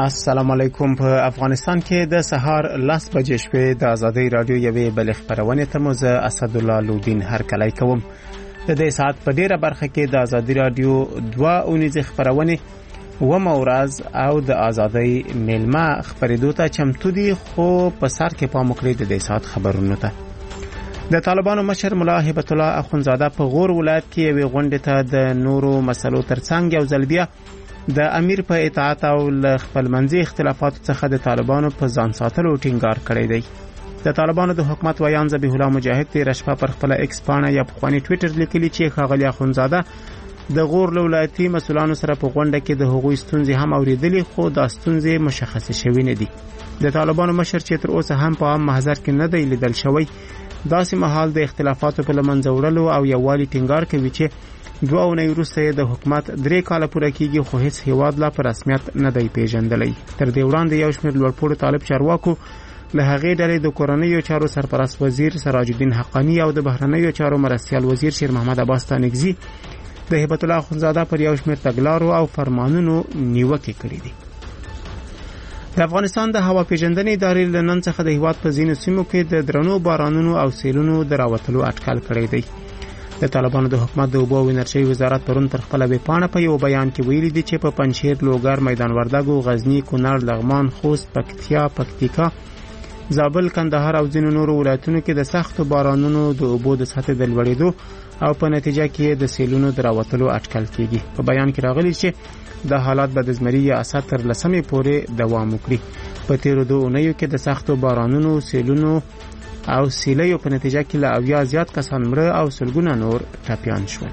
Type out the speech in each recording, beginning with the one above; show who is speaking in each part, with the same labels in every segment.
Speaker 1: السلام علیکم. په افغانستان کې د سهار 10 بجې شپې د ازادي رادیو یوې بل خبرونه ته مو زه اسد الله لودین هرکلی کوم. د دې ساعت په ډیره برخه کې د ازادي رادیو 2 اونیزه خبرونه و مورز او د ازادي ملما خبرېدو ته چمتو دي، خو په سر کې پام وکړئ د دې ساعت خبرونه ته. د طالبانو مشر ملا هبت الله اخونزاده په غور ولایت کې یوې غونډې ته د نورو مسلو ترڅنګ یو ځل بیا د امیر په اطاعت او خپل منځي اختلافات څخه د طالبانو په ځان ساتلو ټینګار کړی دی. د طالبانو د حکومت ویان ذبیح الله مجاهد د رشفه پر خپل ایکس پاڼه یا په خواني ټوئیټر لیکلي چې ښاغلی اخونزاده د غور ولایتي مسولانو سره په غونډه کې د هغوی ستونزې هم اوریدلې، خو دا ستونزې مشخصه شوې نه دي. د طالبانو مشر چې تر اوسه هم په عام محضر کې نه دی لیدل شوی، داسې مهال د اختلافاتو په لمنځه وړلو او یووالي ټینګار کوي چې 2 اونۍ وروسته د حکومت 3 کاله پوره کیږي، خو هیڅ هیواد لا په رسمیت نه دی پیژندلی. تر دې وړاندې یو شمېر لوړپوړو طالب چارواکو له هغې ډلې د کورنیو چارو سرپرست وزیر سراج الدین حقانی او د بهرنیو چارو مرستیال وزیر شیر محمد عباس تانکزي د هبت الله اخونزاده پر یو شمېر تګلارو او فرمانونو نیوکې کړې دي. د افغانستان د هوا پیژندنې ادارې له نن څخه د هیواد په ځینو سیمو کې د درنو بارانونو او سیلونو د راوتلو اټکل کړی دی. د طالبانو د حکومت د اوبو او انرژۍ وزارت پرون پر خپل ویبپاڼه په یو بیان کې ویلي دي چې په پنجشیر، لوګر، میدان وردګو، غزنی، کونړ، لغمان، خوست، پکتیا، پکتیکا، زابل، کندهار او ځینو نورو ولایتونو کې د سختو بارانونو د اوبو د سطحې د لوړېدو او په نتیجه کې د سیلونو د راوتلو اټکل کیږي. په بیان کې راغلي چې د حالات به د زمري یا اسد تر 10 پورې دوام وکړي. په تیرو 2 اونیو کې د سختو بارانونو، سیلونو او سیلیو په نتیجه کې له 80 زیات کسان مړه او سلګونه نور ټپیان شول.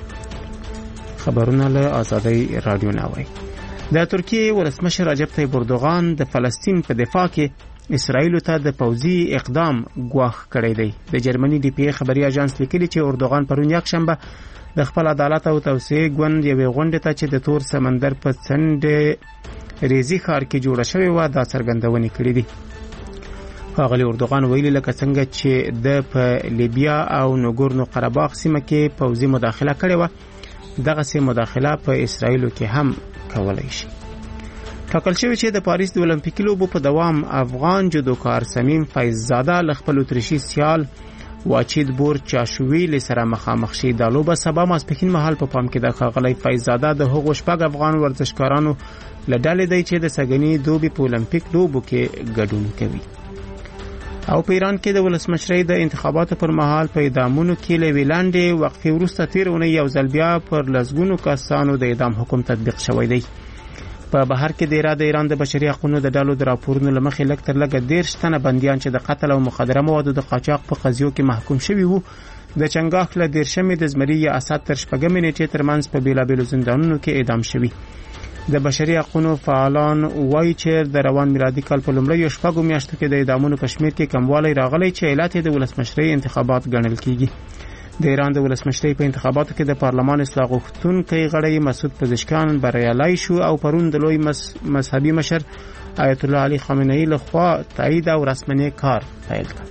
Speaker 1: خبرونه له ازادي رادیو ناوي. د ترکیه ولسمشر رجب طیب اردوغان د فلسطین په دفاع کې اسرائیل ته د پوځي اقدام ګواښ کړی دی. د جرمني ډي پی ای خبري اژانس لیکلي چې اردوغان پرون یک شنبه د خپل عدالت او توسعه ګوند یوې غونډې ته چې د تور سمندر په څنډه ریزي ښار کې جوړه شوې و دا څرګندونې کړې دي. ښاغلی اردوغان ویلي لکه څنګه چې د په لیبیا او نګورنو قرهباغ سیمه کې پوځي مداخله کړې و، دغه سي مداخله په اسرائیل کې هم کولای شي. ټاکل شوی چې د پاریس د اولمپیکي لوبو په دوام افغان جودوکار سمیم فیضزاده له خپل اتریشي سیال واچید بور چاشویل سره مخامخ شي. د لوبه سبا ماسپښین مهال په پام کې د ښاغلی فیضزاده د هغو شپږ افغان ورزشکارانو له ډلې دی چې د سږني دوبي په اولمپیک لوبو کې ګډون کوي. او په ایران کې د ولسمشرۍ د انتخاباتو پر مهال په اعدامونو کې له ویلاندې وقفې وروسته تیر اونۍ یو ځل بیا پر لسګونو کسانو د اعدام حکم تطبیق شوی دی. په بهر کې د ایران د بشري حقوقو د ډلو د راپورونو له مخې لږ تر لږه 13 تنه بندیان چې د قتل او مخدره موادو د قاچاق په قضیو کې محکوم شوي وو د چنګاښ له 13 د زمري یا اسد تر 4 نیټې ترمنځ په بیلابیلو زندانونو کې اعدام شوي. د بشري حقوقو فعالان وایي چې د روان میلادي کال په لومړیو 4 میاشتو کې د اعدامونو په شمېر کې کموالی راغلی چې علت یې د ولسمشرۍ انتخابات ګڼل کیږي. د ایران د ولسمشرۍ په انتخاباتو کې د پارلمان اصلاح غوښتونکي غړی مسعود پزشکیان بریالی شو او پرون د لوی مذهبي مشر آیت الله علي خامنه‌ای له خوا تایید او رسمنې کار پیل کړ.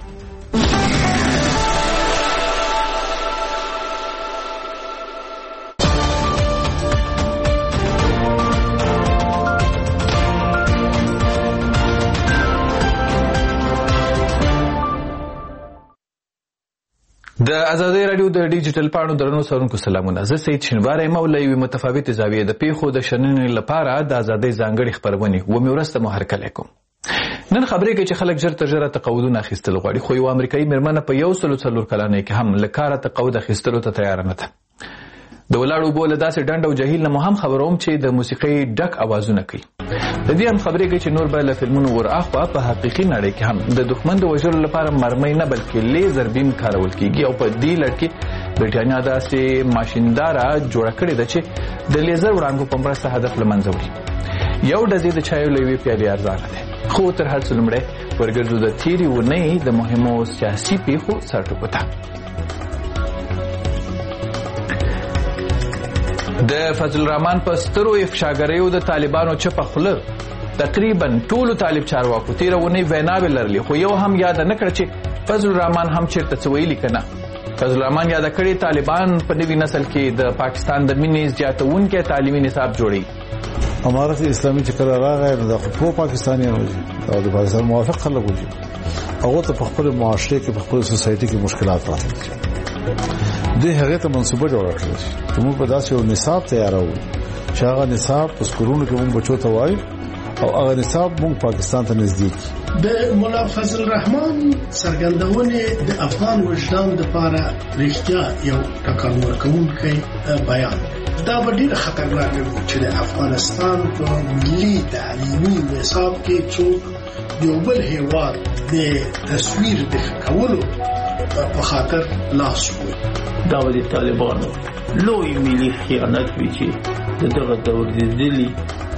Speaker 2: د ازادي رادیو د ډیجیټل پاڼو درنو سرونکو سلامونه. زه سید شنواری مولوی متفاوت زاویه د پیښو د شننې لپاره د ازادي ځانګړي خبرونه و میورسته محرکل کوم. نن خبرې کې چې خلک ژر تر ژره تقاعدونه اخیستل غواړي، خو یو امریکایي مېرمنه په 104 کلنۍ کې هم له کاره تقاعد اخیستلو ته تیار نه ده. د ولاړو بول داسې ډنډ او جهیل نه هم خبروم چې د موسیقي ډک اوازونه کوي. د دې هم خبرې کې چې نور به له فلمونو ورآخوا په حقیقي نړۍ کې هم د دښمن د وژلو لپاره مرمۍ نه بلکې لیزر بیم کارول کیږي او په دې لړ کې برټانیا داسې ماشینداره جوړه کړې ده چې د لیزر وړانګو په مرسته هدف له منځه وړي. یو ډزې د چایو له یوې پیالې ارزانه ده. خو تر هر څه لومړی ورګرځو د تېرې اونۍ د مهمو سیاسي پیښو سرټکو ته. د فضل الرحمن په سترو افشاګریو د طالبانو چپه خوله تقریبا ټولو طالب چارواکو تیره ونې ویناوې لرلې، خو یو هم یاد نه کړ چې فضل الرحمن هم چیرته څه ویلي که نه. فضل الرحمن یاد کړی طالبان په نوي نسل کې د پاکستان د مینې زیاتونکي تعلیمي نصاب جوړي.
Speaker 3: امارت اسلامي چې کله راغی نو د خپل پاکستانیانو او د پاکستان موافق خلک وځي هغه ته په خپل معاشره کې په خپل سوسایټي کې مشکلات راځي. د هغه ته منصوبه جوړه کړل شي چې موږ په داسې یو نصاب تیارو چې هغه نصاب په سکولونو کې موږ بچو ته وایي او هغه نصاب موږ پاکستان ته نزدیک.
Speaker 4: د مولا فضل الرحمن څرګندونه د افغان وجدان لپاره رښتیا یو ټکر ورکوونکی بیان. دا ډېر خطرناک دی چې د افغانستان په ملي تعلیمي نصاب کې څوک یو بل هیواد د تصویر د کولو په خاطر لاس وي.
Speaker 5: دا د طالبانو لوی ملي خیانت وی چې دغه دور دي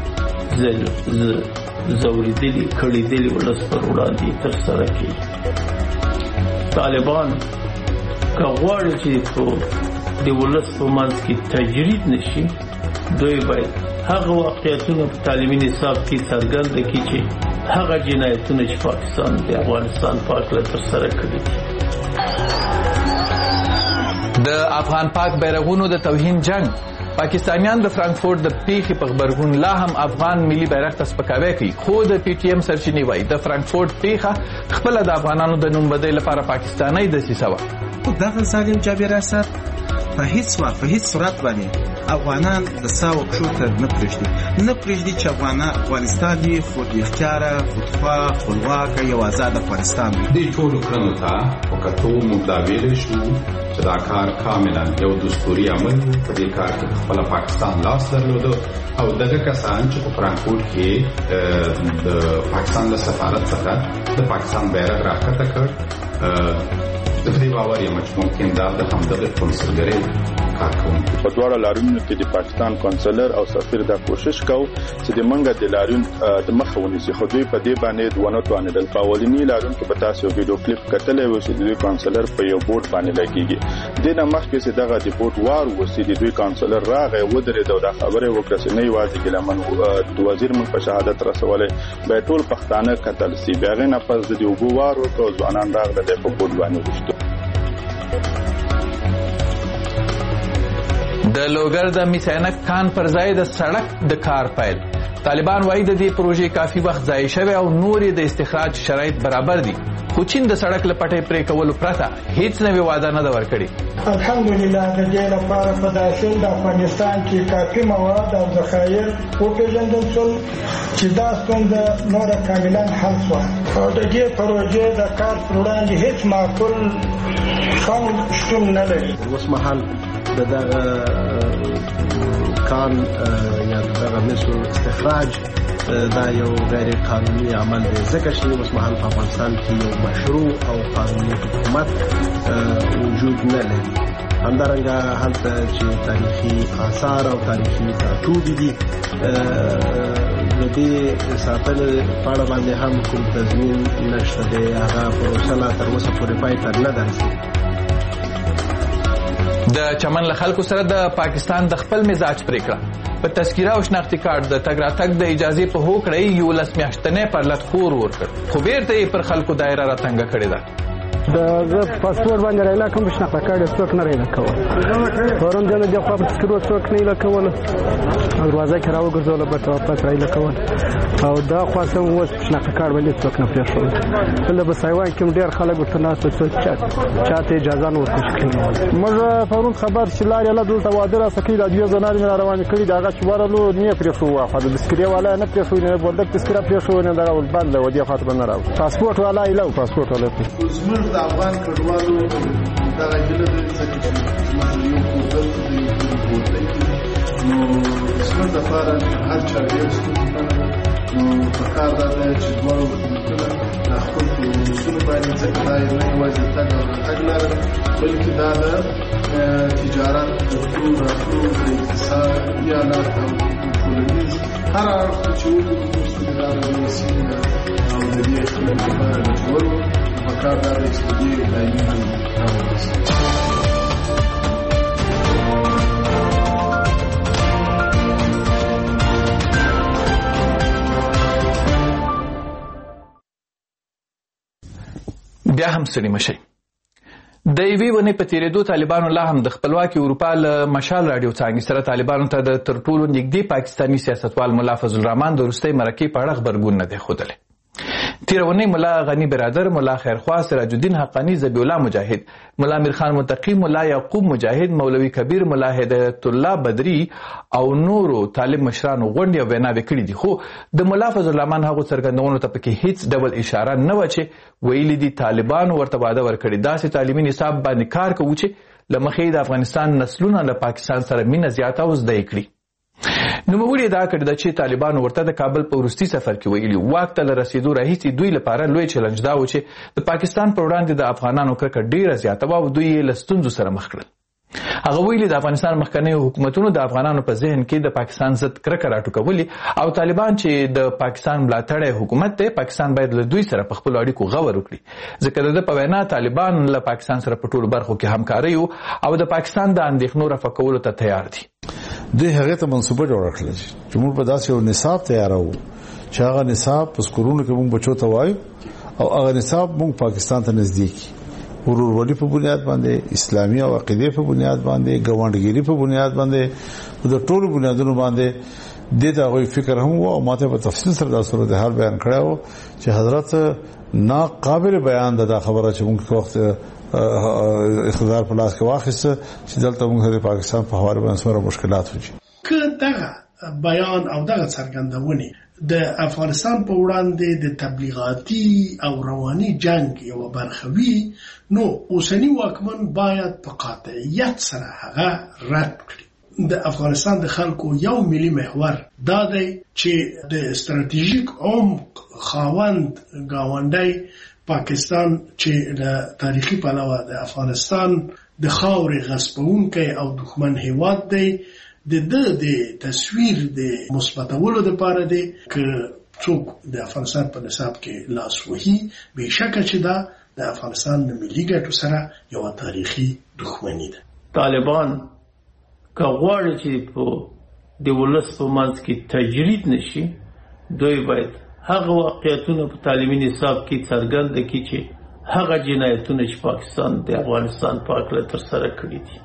Speaker 5: زوریدلی کړیدلی ولس پر وړاندې تر سره کوي. طالبان که غواړي چې د ولس په منځ کې تجرید نشي دوی باید هغه واقعیتونه په تعلیمي نصاب کې څرګند کړي چې هغه جنایتونه چې پاکستان د افغانستان په اړه تر سره کړي.
Speaker 2: د افغان پاک بیرغونو د توهین جنگ پاکستانیان د فرانکفورت د پیښې په خبرګون لا هم افغان ملي بیرغ ته سپکاوی کوي. خو د پی ټی ایم سرچینې وایي د فرانکفورت پیښه خپل د افغانانو د نوم بدۍ لپاره پاکستاني دسیسه وه.
Speaker 6: دغه ظالم جابر اسد په هیڅ وخت په هیڅ صورت باندې افغانان د ساو پښو ته نه پرېږدي چې افغانستان دی خود اختیاره خودخواه خپلواک یو آزاد افغانستان وي.
Speaker 7: دې ټولو کړنو ته په کتو موږ دا ویلی شو چې دا کار کاملا یو دستوري عمل و. په دې کار کې خپله پاکستان لاس درلوده او دغه کسان چې په فرانکفورت کې د پاکستان له سفارت څخه د پاکستان بیرغ راښکته کړ د دې باور یم چې ممکن دا د همدغه کنسلګرۍ کار کوونکي
Speaker 8: په دواړه لاریونو کې د پاکستان کنسلر او سفیر دا کوشش کو چې د منګه د لاریون د مخه ونیسي. خو دوی په دې باندې ونه توانېدل. په اولنی لاریون کې به تاسو ویډیو کلیپ کتلې و چې د کنسلر په یو بورډ باندې لګیږي. د نه مخکې چې دغه د بورډ وار وسی د دوی کنسلر راغی ودرېد او دا خبره وکړه چې نه یوازې ګلمن د وزیر من په شهادت رسولې به ټول پښتانه قتل سي. بیا نه پس د یو وار او ځوانان راغله د په بورډ باندې وشته.
Speaker 2: د لوګر د میسینک کان پر ځای د سړک د کار پیل. طالبان وایي د دې پروژې کافي وخت ضایع شوی او نور د استخراج شرایط برابر دي. خو چین د سړک لپټې پرې کولو پرته هیڅ نوې وعده نه ده ورکړې.
Speaker 9: الحمدلله د دې لپاره په داخل د افغانستان کې کافي مواد او ذخایر وپېژندل شول چې دا ستونزه نوره کاملا حل شوه او د دې پروژې د کار پر وړاندې هیڅ معقول خنډ شتون نه لري.
Speaker 10: اوس مهال دغه کان یا دغه مسو استخراج دا یو غیر قانوني عمل دی ځکه چې اوس مهال په افغانستان کې یو مشروع او قانوني حکومت وجود نه لري. همدارنګه هلته چې تاریخي آثار او تاریخي ټاټوبې دي د دې ساتنې په اړه باندې هم کوم تضمین نشته دی. هغه پروسه لا تر اوسه پورې پای ته نه ده رسېدلې.
Speaker 2: د چمن له خلکو سره د پاکستان د خپل مزاج پریکړه په تذکیره او شناختی کارت د تګ راتګ د اجازه په هوکړې یو لس میاشتنې پر لټ خور ورکړ. خو بیرته پر خلکو دایره راتنګ کړې ده.
Speaker 11: د پاسپورت باندې راځي کوم شناخته کارت څوک نه راځي کول. فورم دنه د خپل تذکیره څوک نه لکول. دروازه کې راوګرځول به واپس راځي کول. او دا خاصه اوس شناخته کارت باندې څوک نه پریښول. بل به سایوان کې ډېر خلک ورته ناسو څوک چاته اجازه نه ورکړي.
Speaker 12: موږ پرون خبر چې لارې له دلته واده را سکی د دوی زناري روان کړي داغه چې ورلو نه پریښو واخه د تذکیره والا نه پریښو نه ولدک تذکیره پریښو نه دا ول بند ودی خاطر نه راو پاسپورت والا ایلو پاسپورت والا
Speaker 3: زموږ د افغان کډوالو دا غږل د ځکه چې موږ یو کوډل نو زموږ د لپاره هر چا یو څه نو په کار دا چې دوه حکومتونه خپل اصول باندې ځکه دا نه یوازې تګ او راتګ لري بلکې دا د تجارت د ټول راټول د اقتصادي حالات او ټولنیز هر اړخ چې وګورو دا د سیمه او د دې خلکو لپاره د جوړو په کار دا چې دې دایمي راوځي.
Speaker 2: بیا هم ستړي مشئ. د یوې ونې په تېرېدو طالبانو لا هم د خپلواکي اروپا له مشال راډیو څانګې سره طالبانو ته د تر ټولو نږدې پاکستاني سیاستوال ملا فضل الرحمن د وروستۍ مرکې په اړه غبرګون نه دی ښودلی. تېره اونۍ ملا غني برادر، ملا خیرخوا، سراج الدین حقانی، ذبیح الله مجاهد، ملا امیر خان متقی، ملا یعقوب مجاهد، مولوي کبیر، ملا هدایت الله بدری او نورو طالب مشرانو غونډې او ویناوې کړي دي، خو د ملا فضل الرحمن هغو څرګندونو ته پکې هیڅ ډول اشاره نه وه چې ویلي دي طالبانو ورته وعده ورکړې داسې تعلیمي نصاب باندې کار کوو چې له مخې د افغانستان نسلونه له پاکستان سره مینه زیاته او زده یې کړي. نوموړي ادعا کړې ده چې طالبانو ورته د کابل په وروستي سفر کې ویلي واک ته له رسېدو راهیسې دوی لپاره لوی چلنج دا و چې د پاکستان پر وړاندې د افغانانو کرکه ډېره زیاته وه او دوی یې له ستونزو سره مخ کړل. هغه ویلي د افغانستان مخکنیو حکومتونو د افغانانو په ذهن کې د پاکستان ضد کرکه راټوکولې او طالبان چې د پاکستان ملاتړی حکومت دی، پاکستان باید له دوی سره په خپلو اړیکو غور وکړي، ځکه د ده په وینا طالبان له پاکستان سره په ټولو برخو کې همکاري او د پاکستان د اندېښنو رفع کولو ته تیار دي.
Speaker 13: دوی هغه ته منصوبه جوړه کړله چې موږ په داسې یو نصاب تیاروو چې هغه نصاب په سکولونو کې موږ بچو ته وایو او هغه نصاب موږ پاکستان ته نزدیک ورورولي په بنیاد باندې، اسلامي او عقیدې په بنیاد باندې، ګاونډګيري په بنیاد باندې، د ټولو بنیادونو باندې د هغوی فکر هم و او ماته په تفصیل سره دا صورتحال بیان کړی و چې حضرت ناقابل بیان دا خبره چې موږ وخت اقتدار په لاس کې واخیسته چې دلته موږ د پاکستان په حواله باندې سره مشکلات وځي.
Speaker 4: که دغه بیان او دغه څرګندونې د افغانستان په وړاندې د تبلیغاتي او رواني جنگ یو برخه وي، نو اوسنی واکمن باید په قاطعیت سره هغه رد کړي. د افغانستان د خلکو یو ملي محور دا دی چې د استراتیژیک عمق خاوند گاونډی پاکستان چې د تاریخي پلوه د افغانستان د خاورې غصبونکی او دښمن هیواد دی، د تصویر د مثبتولو لپاره دی که څوک د افغانستان په نصاب کې لاس وهي، بېشکه چې دا د افغانستان د ملي ګټو سره یوه تاریخي دښمني ده.
Speaker 5: طالبان که غواړي چې په د ولس په منځ کې تجرید نشي، دوی باید هغه واقعیتونه په تعلیمي نصاب کې څرګند کړي چې هغه جنایتونه چې پاکستان د افغانستان په هکله ترسره کړي دي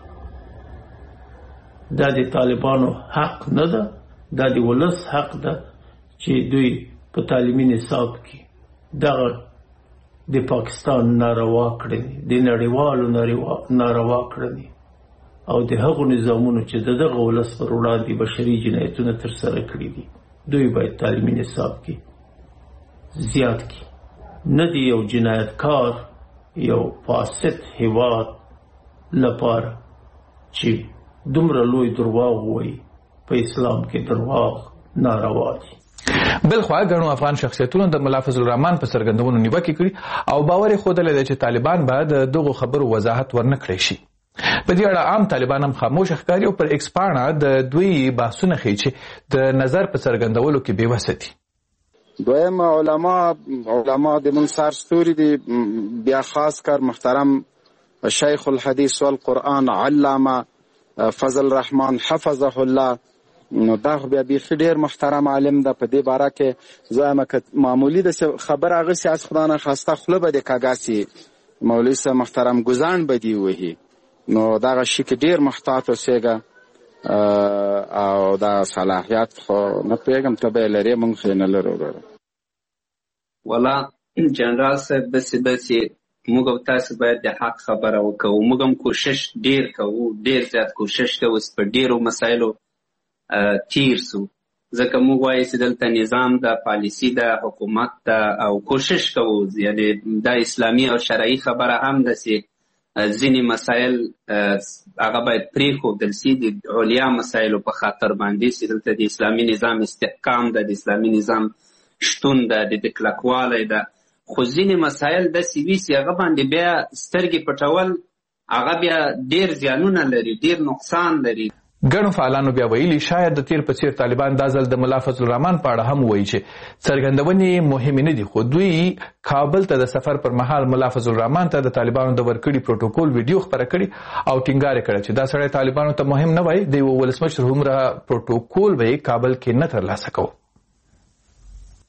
Speaker 5: دا د طالبانو حق نه ده، دا د ولس حق ده چې دوی په تعلیمي نصاب کې دغه د پاکستان ناروا کړنې، د نړیوالو ناروا کړنې او د هغو نظامونو چې دغه ولس پر وړاندې بشري جنایتونه ترسره کړي دي دوی باید تعلیمي نصاب کې زیات کی. نه دی یو جنایتکار یو فاسد هیواد لپاره چې دومره لوی درواغ وایي، په اسلام کې درواغ ناروا دي.
Speaker 2: بلخوا ګڼو افغان شخصیتونو د ملا فضل الرحمن په څرګندونو نیوکې کړي او باور یې ښودلی دی چې طالبان باید دغو خبرو وضاحت ورنه کړی شي. په دې اړه عام طالبان هم خاموش ښکاري او پر ایکس پاڼه د دوی بحثونه ښیي چې د نظر په څرګندولو کې بېوسه دي.
Speaker 14: دویم علما د من سرستوري دي، بیا خاص کر محترم شیخ الحدیث والقرآن علامه فضل الرحمن حفظه الله، نو دا بیا بیخي ډېر محترم عالم ده. په دې باره کې زه یم که معمولي د خبره هغسې از خدا نه خواسته خوله به د کاږاسي مولوي صاحب محترم ګزاڼ به دې وهي، نو دغه شي کې ډېر محتاط اوسېږه او دا صلاحیت خو نه پوهېږم ته به یې لرې موږ خو یې نه لرو.
Speaker 15: والا جنرال صاحب داسې موږ او تاسو باید د حق خبره وکړو. موږ هم کوشش ډېر کوو، ډېر زیات کوشش کوو چې په ډېرو مسایلو تیر سو، ځکه موږ وایو چې دلته نظام ده، پالیسي ده، حکومت ده او کوشش کوو یعنې دا اسلامي او شرعي خبره هم ده چې ځینې مسایل هغه باید پرېښودل سي د علیا مسایلو په خاطر باندې چې دلته د اسلامي نظام استحکام ده، د اسلامي نظام شتون ده، د کلکوالی ده، خو ځینې مسایل داسې وي چې هغه باندې بیا سترګې پټول هغه بیا ډېر زیانونه لري، ډېر نقصان لري.
Speaker 2: ګڼو فعالانو بیا ویلي شاید د تیر په څیر طالبان دا ځل د ملا فضل الرحمن په اړه هم وایي چې څرګندونې مهمې نه دي، خو دوی کابل ته د سفر پر مهال ملا فضل الرحمن ته د طالبانو د ورکړي پروتوکول ویډیو خپره کړي او ټینګار یې کړی چې دا سړی طالبانو ته مهم نه وای، د یو ولسمشر هومره پروتوکول به یې کابل کې نه ترلاسه کوو.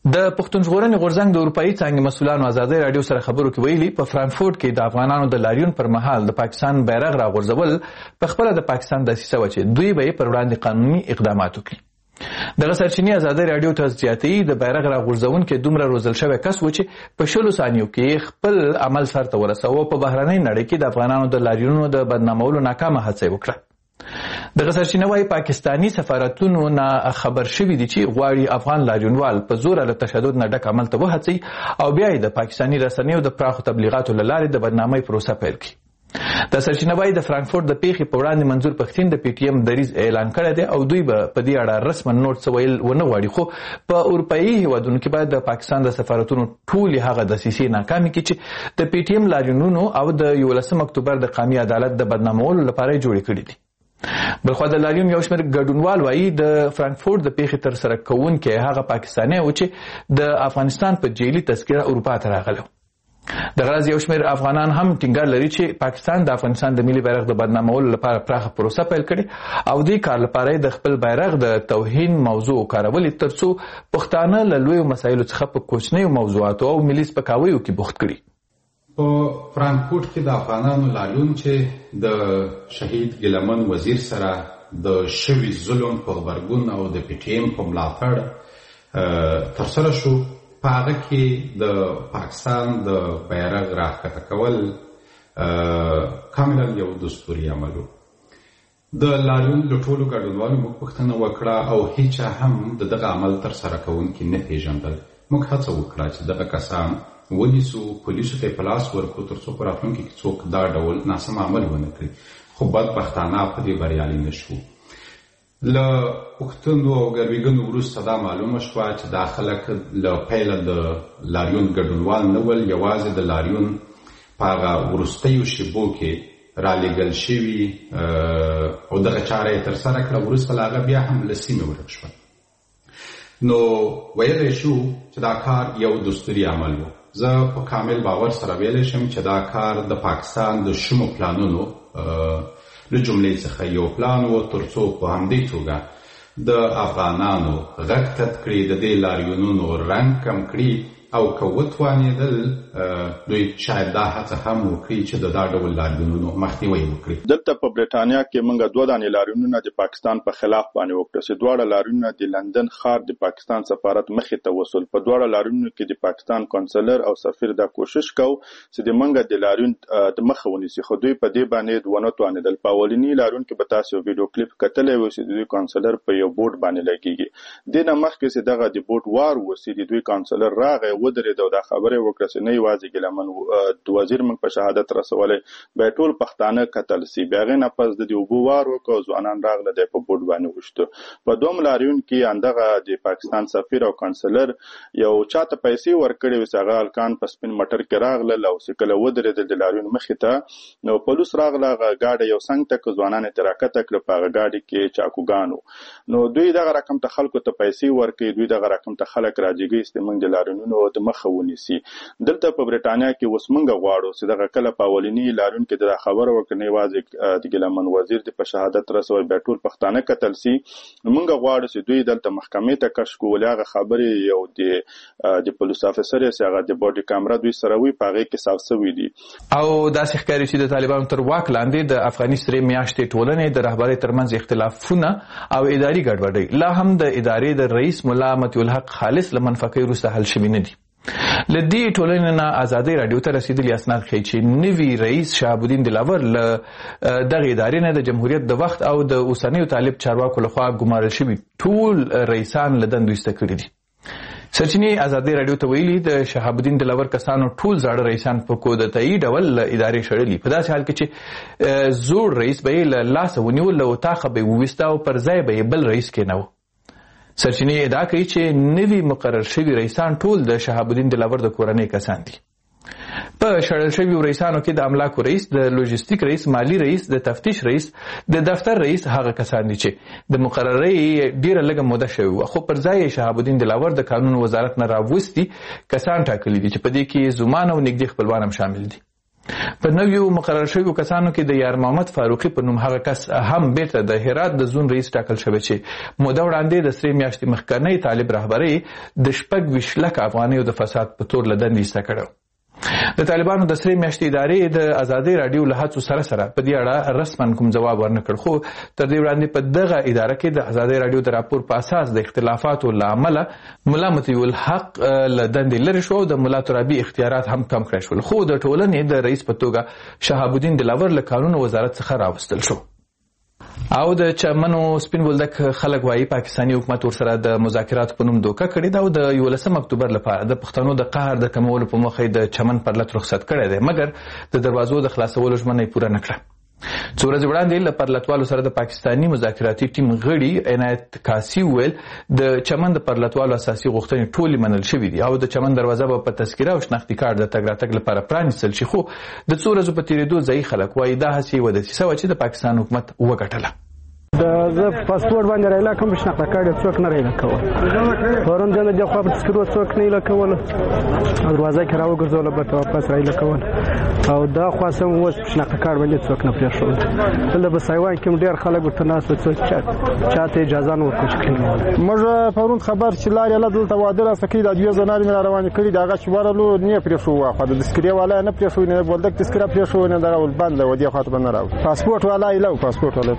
Speaker 2: د پښتون ژغورنې غورځنګ د اروپאי څانګې مسؤلانو ازادي رادیو سره خبرو کې ویلي په فرانکفورت کې د افغانانو د لاریون پر مهال د پاکستان بیرغ راغورځول په خپل د پاکستان دسیسه و چې دوی به پر وړاندې قانوني اقدامات وکړي. دغه سرچینې ازادي رادیو ته زیاتې د بیرغ راغورځونکو دومره روزل شوی کس و چې په 20 ثانیو کې خپل عمل سرته ورساوه په بهرنۍ نړۍ کې د افغانانو د لاریونونو د بدنامولو ناکامه هڅه وکړه. دغه سرچینه وايي پاکستانی سفارتونو نه خبر شوي دي چې غواړي افغان لاریونوال په زور له تشدد نه ډک عمل ته وهڅي او بیا یې د پاکستانی رسنیو د پراخو تبلیغاتو له لارې د بدنامۍ پروسه پیل کړي. د سرچینه وايي د فرانکفورت د پیښې په وړاندې منظور پښتين د پی ټی ایم دریز اعلان کړی دی او دوی به په دې اړه رسما نوټ څه ویل ونه غواړي، خو په اروپאי هیوادونو کې باید د پاکستان د سفارتونو ټولې هغه دسیسې ناکامې کړي چې د پی ټی ایم لاریونونو او د 11 اکتوبر د قومي عدالت د بدنامولو لپاره جوړې کړي دي. بلخوا د لاریون یو شمېر ګډونوال وایي د فرانکفورت د پیښې تر سره کوونکی هغه پاکستانی و چې د افغانستان په جیلي تذکره اروپا ته راغلی. د غرض یو شمېر افغانان هم ټینګار لري چې پاکستان د افغانستان د ملي بیرغ د بدنامولو لپاره پراخه پروسه پیل کړي او دې کار لپاره د خپل بیرغ د توهین موضوع کارولې ترڅو پښتانه له لویو مسایلو څخه په کوچنیو موضوعاتو او ملي سپکاویو کې بوخت کړي.
Speaker 7: په فرانکفورت کې د افغانانو لاریون چې د شهید ګیلمن وزیر سره د شوي ظلم په غبرګون او د پی ټی ایم په ملاتړ ترسره شو، په هغه کې د پاکستان د بیرغ راښکته کول کاملا یو دستوري عمل و. د لاریون له ټولو ګډونوالو موږ پوښتنه وکړه او هیچا هم د دغه عمل ترسره کوونکي نه پېژندل. موږ هڅه وکړه چې دغه کسان ونیسو، پولیسو ته په لاس ورکړو ترڅو په راتلونکي کې څوک دا ډول ناسم عمل ونه کړي، خو بدبختانه په دې بریالي نه شو. له پوښتنو او ګروېږنو وروسته دا معلومه شوه چې دا خلک له پیله د لاریون ګډونوال نه ول، یوازې د لاریون په هغه وروستیو شېبو کې رالېږل شوي او دغه چاره یې ترسره کړه. وروسته له هغه بیا هم له سیمې ورک شول. نو ویلی شو چې دا کار یو دستوري عمل و. زه په کامل باور سره ویلی شم چې دا کار د پاکستان د شومو پلانونو له جملې څخه یو پلان و ترڅو په همدې توګه د افغانانو غږ تت کړي، د دې لاریونونو رنګ کم کړي او که وتوانېدل دوی شاید دا هڅه هم وکړي چې د دا ډول لاریونونو مخنیوی وکړي.
Speaker 8: دلته په برېټانیا کې موږ 2 دانې لاریونونه د پاکستان په خلاف باندې وکړه چې دواړه لاریونونه د لندن ښار د پاکستان سفارت مخې ته وصول. په دواړه لاریونونو کې د پاکستان کونسلر او سفیر دا کوشش کو چې د موږ د لاریون د مخه ونیسي، خو دوی په دې باندې ونه توانېدل. په اولني لاریون کې به تاسو ویډیو کلیپ کتلی و چې دوی کونسلر په یو بورډ باندې لګېږي. دې نه مخکې چې دغه د بورډ وار وسي د دوی کونسلر راغی ودرېد او دا خبره وکړه چې نه یوازې ګیلمن وزیر موږ په شهادت رسولی، بیا ټول پښتانه قتل سي. بیا هغې نه پس د دې اوبو وار وکړه، ځوانان راغله دی په بورډ باندې وشتو. په دوم لاریون کې همدغه د پاکستان سفیر او کونسلر یو چاته پیسې ورکړې وې چې هغه هلکان په سپین موټر کې راغلل او چې کله ودرېدل د لاریون مخې ته نو پولیس راغله، هغه ګاډی یو څنګ ته کړه، ځوانان یې ترې راکښته کړه، په هغه ګاډي کې چاقوګان و. نو دوی دغه رقم ته خلکو ته پیسې ورکوي، دوی دغه رقم ته خلک راجګوي چې موږ د لاریونونو د مخه ونیسي. دلته په برېټانیا کې اوس موږ غواړو چې دغه کله په اولني لاریون کې د خبره وکړه نه یوازې د ګیلمن وزیر د په شهادت رسوي بیا ټول پښتانه قتل سي. موږ غواړو چې دوی دلته محکمې ته کش کول، هغه خبرې یو د پولیس افسر یې هغه د باډي کیمرا دوی سره وي په هغې کې صاف سوي دي.
Speaker 2: او داسې ښکاري چې د طالبانو تر واک لاندې د افغاني سرې میاشتې ټولنې د رهبرۍ ترمنځ اختلافونه او اداري ګډوډۍ لا هم د ادارې د رئیس ملا مطیع الحق خالص له منفقې وروسته حل شوي نه دي. له دې ټولنې نه ازادۍ راډیو ته رسېدلي اسناد ښیي چې نوي رئیس شهاب الدین دلاور له دغه ادارې نه د جمهوریت د وخت او د اوسنیو طالب چارواکو لخوا ګمارل شوي ټول رئیسان له دندو ایسته کړي دي. سرچینې ازادۍ راډیو ته ویلي د شهاب الدین دلاور کسانو ټول زاړه رئیسان په کودتایي ډول له ادارې شړلي، په داسې حال کې چې زوړ رئیس به یې له لاسه ونیول، له اطاقه به یې وویسته او پر ځای به یې بل رئیس کېناوه. سرچینې ادعا کوي چې نوي مقرر شوي رئیسان ټول د شهاب الدین دلاور د کورنۍ کسان دي. په شړل شویو رئیسانو کې د املاکو رئیس، د لوجستیک رئیس، مالی رئیس، د تفتیش رئیس، د دفتر رئیس هغه کسان دي چې د مقررۍ ډیره لږه موده شوې وه، خو پر ځای یې شهاب الدین دلاور د قانون وزارت نه راوستي کسان ټاکلي دي چې په دې کې زومان او نږدې خپلوان هم شامل دي. په نویو مقرر شویو کسانو کې د یار محمد فاروقي په نوم هغه کس هم بیرته د هرات د زون رئیس ټاکل شوی چې موده وړاندې د 3 میاشتې مخکنی طالب رهبري د 26 لک افغانیو د فساد په تور له دندې ایسته کړو. د طالبانو د 3 میاشتې ادارې د ازادۍ رادیو له هڅو سره په دې اړه رسما کوم ځواب ورنکړ، خو تر دې وړاندې په دغه اداره کې د ازادۍ رادیو د راپور په اساس د اختلافاتو له امله ملا مطیع الحق له دندې لرې شو او د ملا ترابي اختیارات هم کم کړای شول، خو د ټولنې د رئیس په توګه شهاب الدین دلاور له قانون وزارت څخه راوستل شو. او د چمنو سپین بولدک خلک وایي پاکستاني حکومت ورسره د مذاکراتو په نوم دوکه کړې ده او د 11 اکتوبر لپاره د پښتنو د قهر د کمولو په موخه د چمن پرلط رخصت کړی دی، مګر د دروازو د خلاصولو ژمنه یې پوره نه کړه. څو ورځې وړاندې له پرلطوالو سره د پاکستاني مذاکراتي ټیم غړي عنایت کاسي ویل د چمن د پرلطوالو اساسي غوښتنې ټولې منل شوې دي او د چمن دروازه به په تذکره او شناختي کارت د تګ راتګ لپاره پرانیستل شي، خو د څو ورځو په تېرېدو ځایي خلک وایي دا هسې یوه دسیسه وه چې د پاکستان حکومت وګټله.
Speaker 11: زه پاسپورت باندې رایله کوم شناخته کارت څوک نه رایله کول پرون د خوا په تذکرو څوک نه رایله کول دروازه کې راوګرځوله به واپس رایله کول او دا خوا سم اوس شناخته کارت باندې څوک نه پرېښود. دلته به سایوان کې ډېر خلک ورته ناست څوک چاته اجازه نه ورکړي چې کړي.
Speaker 12: موږ پرون خبر چې لارې الله دلته واده راسته کړي د دوی زنانې مې روانې کړي د هغه چې ورلو نه پرېښو خو د تذکرې والا نه پرېښو نه بولدک تذکره پرېښو نه دغه بند و دې خاطر نه راو پاسپورت والا ایله پاسپورت والا.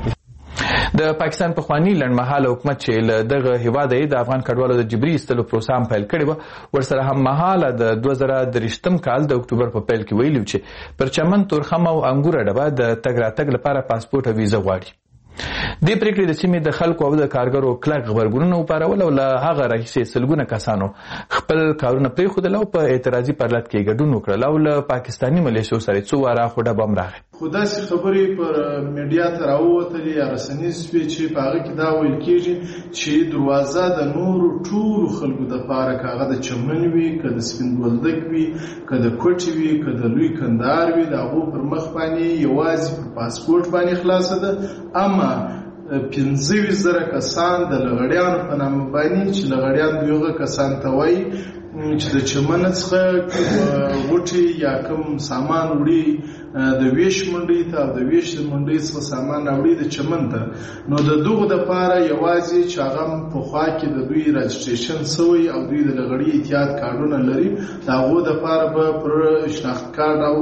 Speaker 2: د پاکستان پخوانی لنډمهاله حکومت چې له دغه هیواده د افغان کډوالو د جبري ایستلو پروسه هم پیل کړې وه، ورسره هم مهاله د 2023 کال د اکتوبر په پیل کې ویلي چې پر چمن، تورخم او انګوره ډبه د تګ راتګ لپاره پاسپورت او ویزه غواړي. دې پریکړې د سیمې د خلکو او د کارګرو کلک غبرګونونه وپارول او له هغه راهیسې سلګونه کسانو خپل کارونه پرېښودل او په اعتراضي پرلط کې ګډون وکړل او له پاکستاني ملیشو سره څو واره خو ډبه هم راغی.
Speaker 3: خو داسې خبرې پر میډیا ته راووتلې یا رسنیز شوې چې په هغه کې دا ویل کېږي چې دروازه د نورو ټولو خلکو دپاره که هغه د چمن وي، که د سپین بولدک وي، که د کوټې وي، که د لوی کندهار وي، د هغو پر مخ باندې یوازې پر پاسپورټ باندې خلاصه ده. اما 15,000 کسان د لغړیانو په نامه باندې چې لغړیان دوی کسان ته وایي چې د چمن څخه غوټې یا کوم سامان وړي د ویش منډۍ ته او د ویش د منډۍ څخه سامان راوړي د چمن ته، نو د دغو دپاره یوازې چې هغه پخوا کې د دوی رجسټریشن سوی او دوی د لغړي اتحاد کارډونه لري د هغو دپاره به پر شناخت کارډ او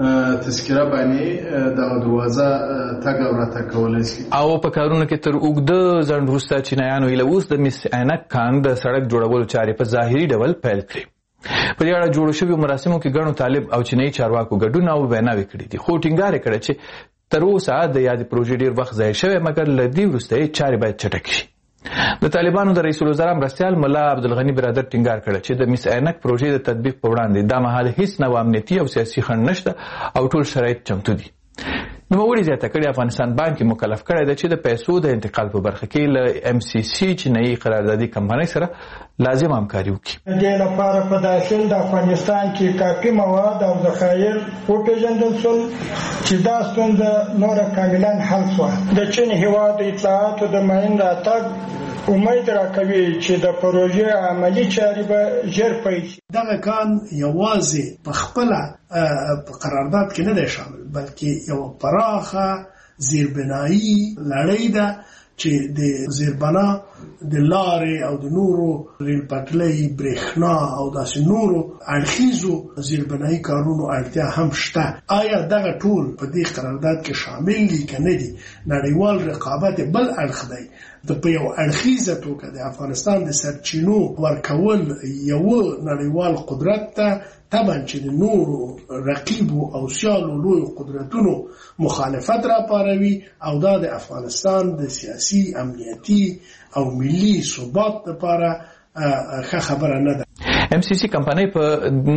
Speaker 3: تذکره باندې دغه دروازه تګ او راتګ کولی شي.
Speaker 2: او په کارونو کې تر اوږده ځنډ وروسته چینایانو ایله اوس د مس عینک کان د سړک جوړولو چارې په ظاهري ډول پیل کړې. په دې اړه جوړو شویو مراسمو کې ګڼو طالب او چینایي چارواکو ګډون او ویناوې کړي دي، خو ټینګار یې کړی چې تر اوسه د یادې پروژې ډېر وخت ضایع شوی، مګر له دې وروسته یې چارې باید چټکې شي. د طالبانو د رئیس الوزرا مرستیال ملا عبدالغني برادر ټینګار کړی چې د مس عینک پروژې د تطبیق په وړاندې دا مهال هیڅ نوع امنیتي او سیاسي خنډ نشته او ټول شرایط چمتو دي. نوموړي زیاته کړې افغانستان بانک مکلف کړی دی چې د پیسو د انتقال په برخه کې له MCC چینایي قراردادي کمپنۍ سره لازم همکاري وکړي.
Speaker 9: د لپاره په داخل د افغانستان کې کافي مواد او ذخایر وپېژندل شول چې دا ستونزه نوره کاملا حل شوه. د چین هېواد اطلاعاتو د معین راتګ امید راکوي چې د پروژې عملي چارې به ژر پیل شي.
Speaker 4: دغه کان یوازې په خپله په قرارداد کې نه دی شامل، بلکې یوه پراخه زیربنایي لړۍ ده چې د زیربنا د لارې او د نورو ریل پټلۍ، برېښنا او داسې نورو اړخیزو زیربنایي کارونو اړتیا هم شته. آیا دغه ټول په دې قرارداد کې شامل دي که نه دي؟ نړیوال رقابت بل اړخ دی. د په یو اړخیزه توګه د افغانستان د سرچینو ورکول یو نړیوال قدرت ته طبعا چې د نورو رقیبو او سیالو لوی قدرتونو مخالفت را پاروي او دا د افغانستان د سیاسي، امنیتي او ملي ثبات لپاره ښه خبره نه ده.
Speaker 2: MCC کمپنۍ په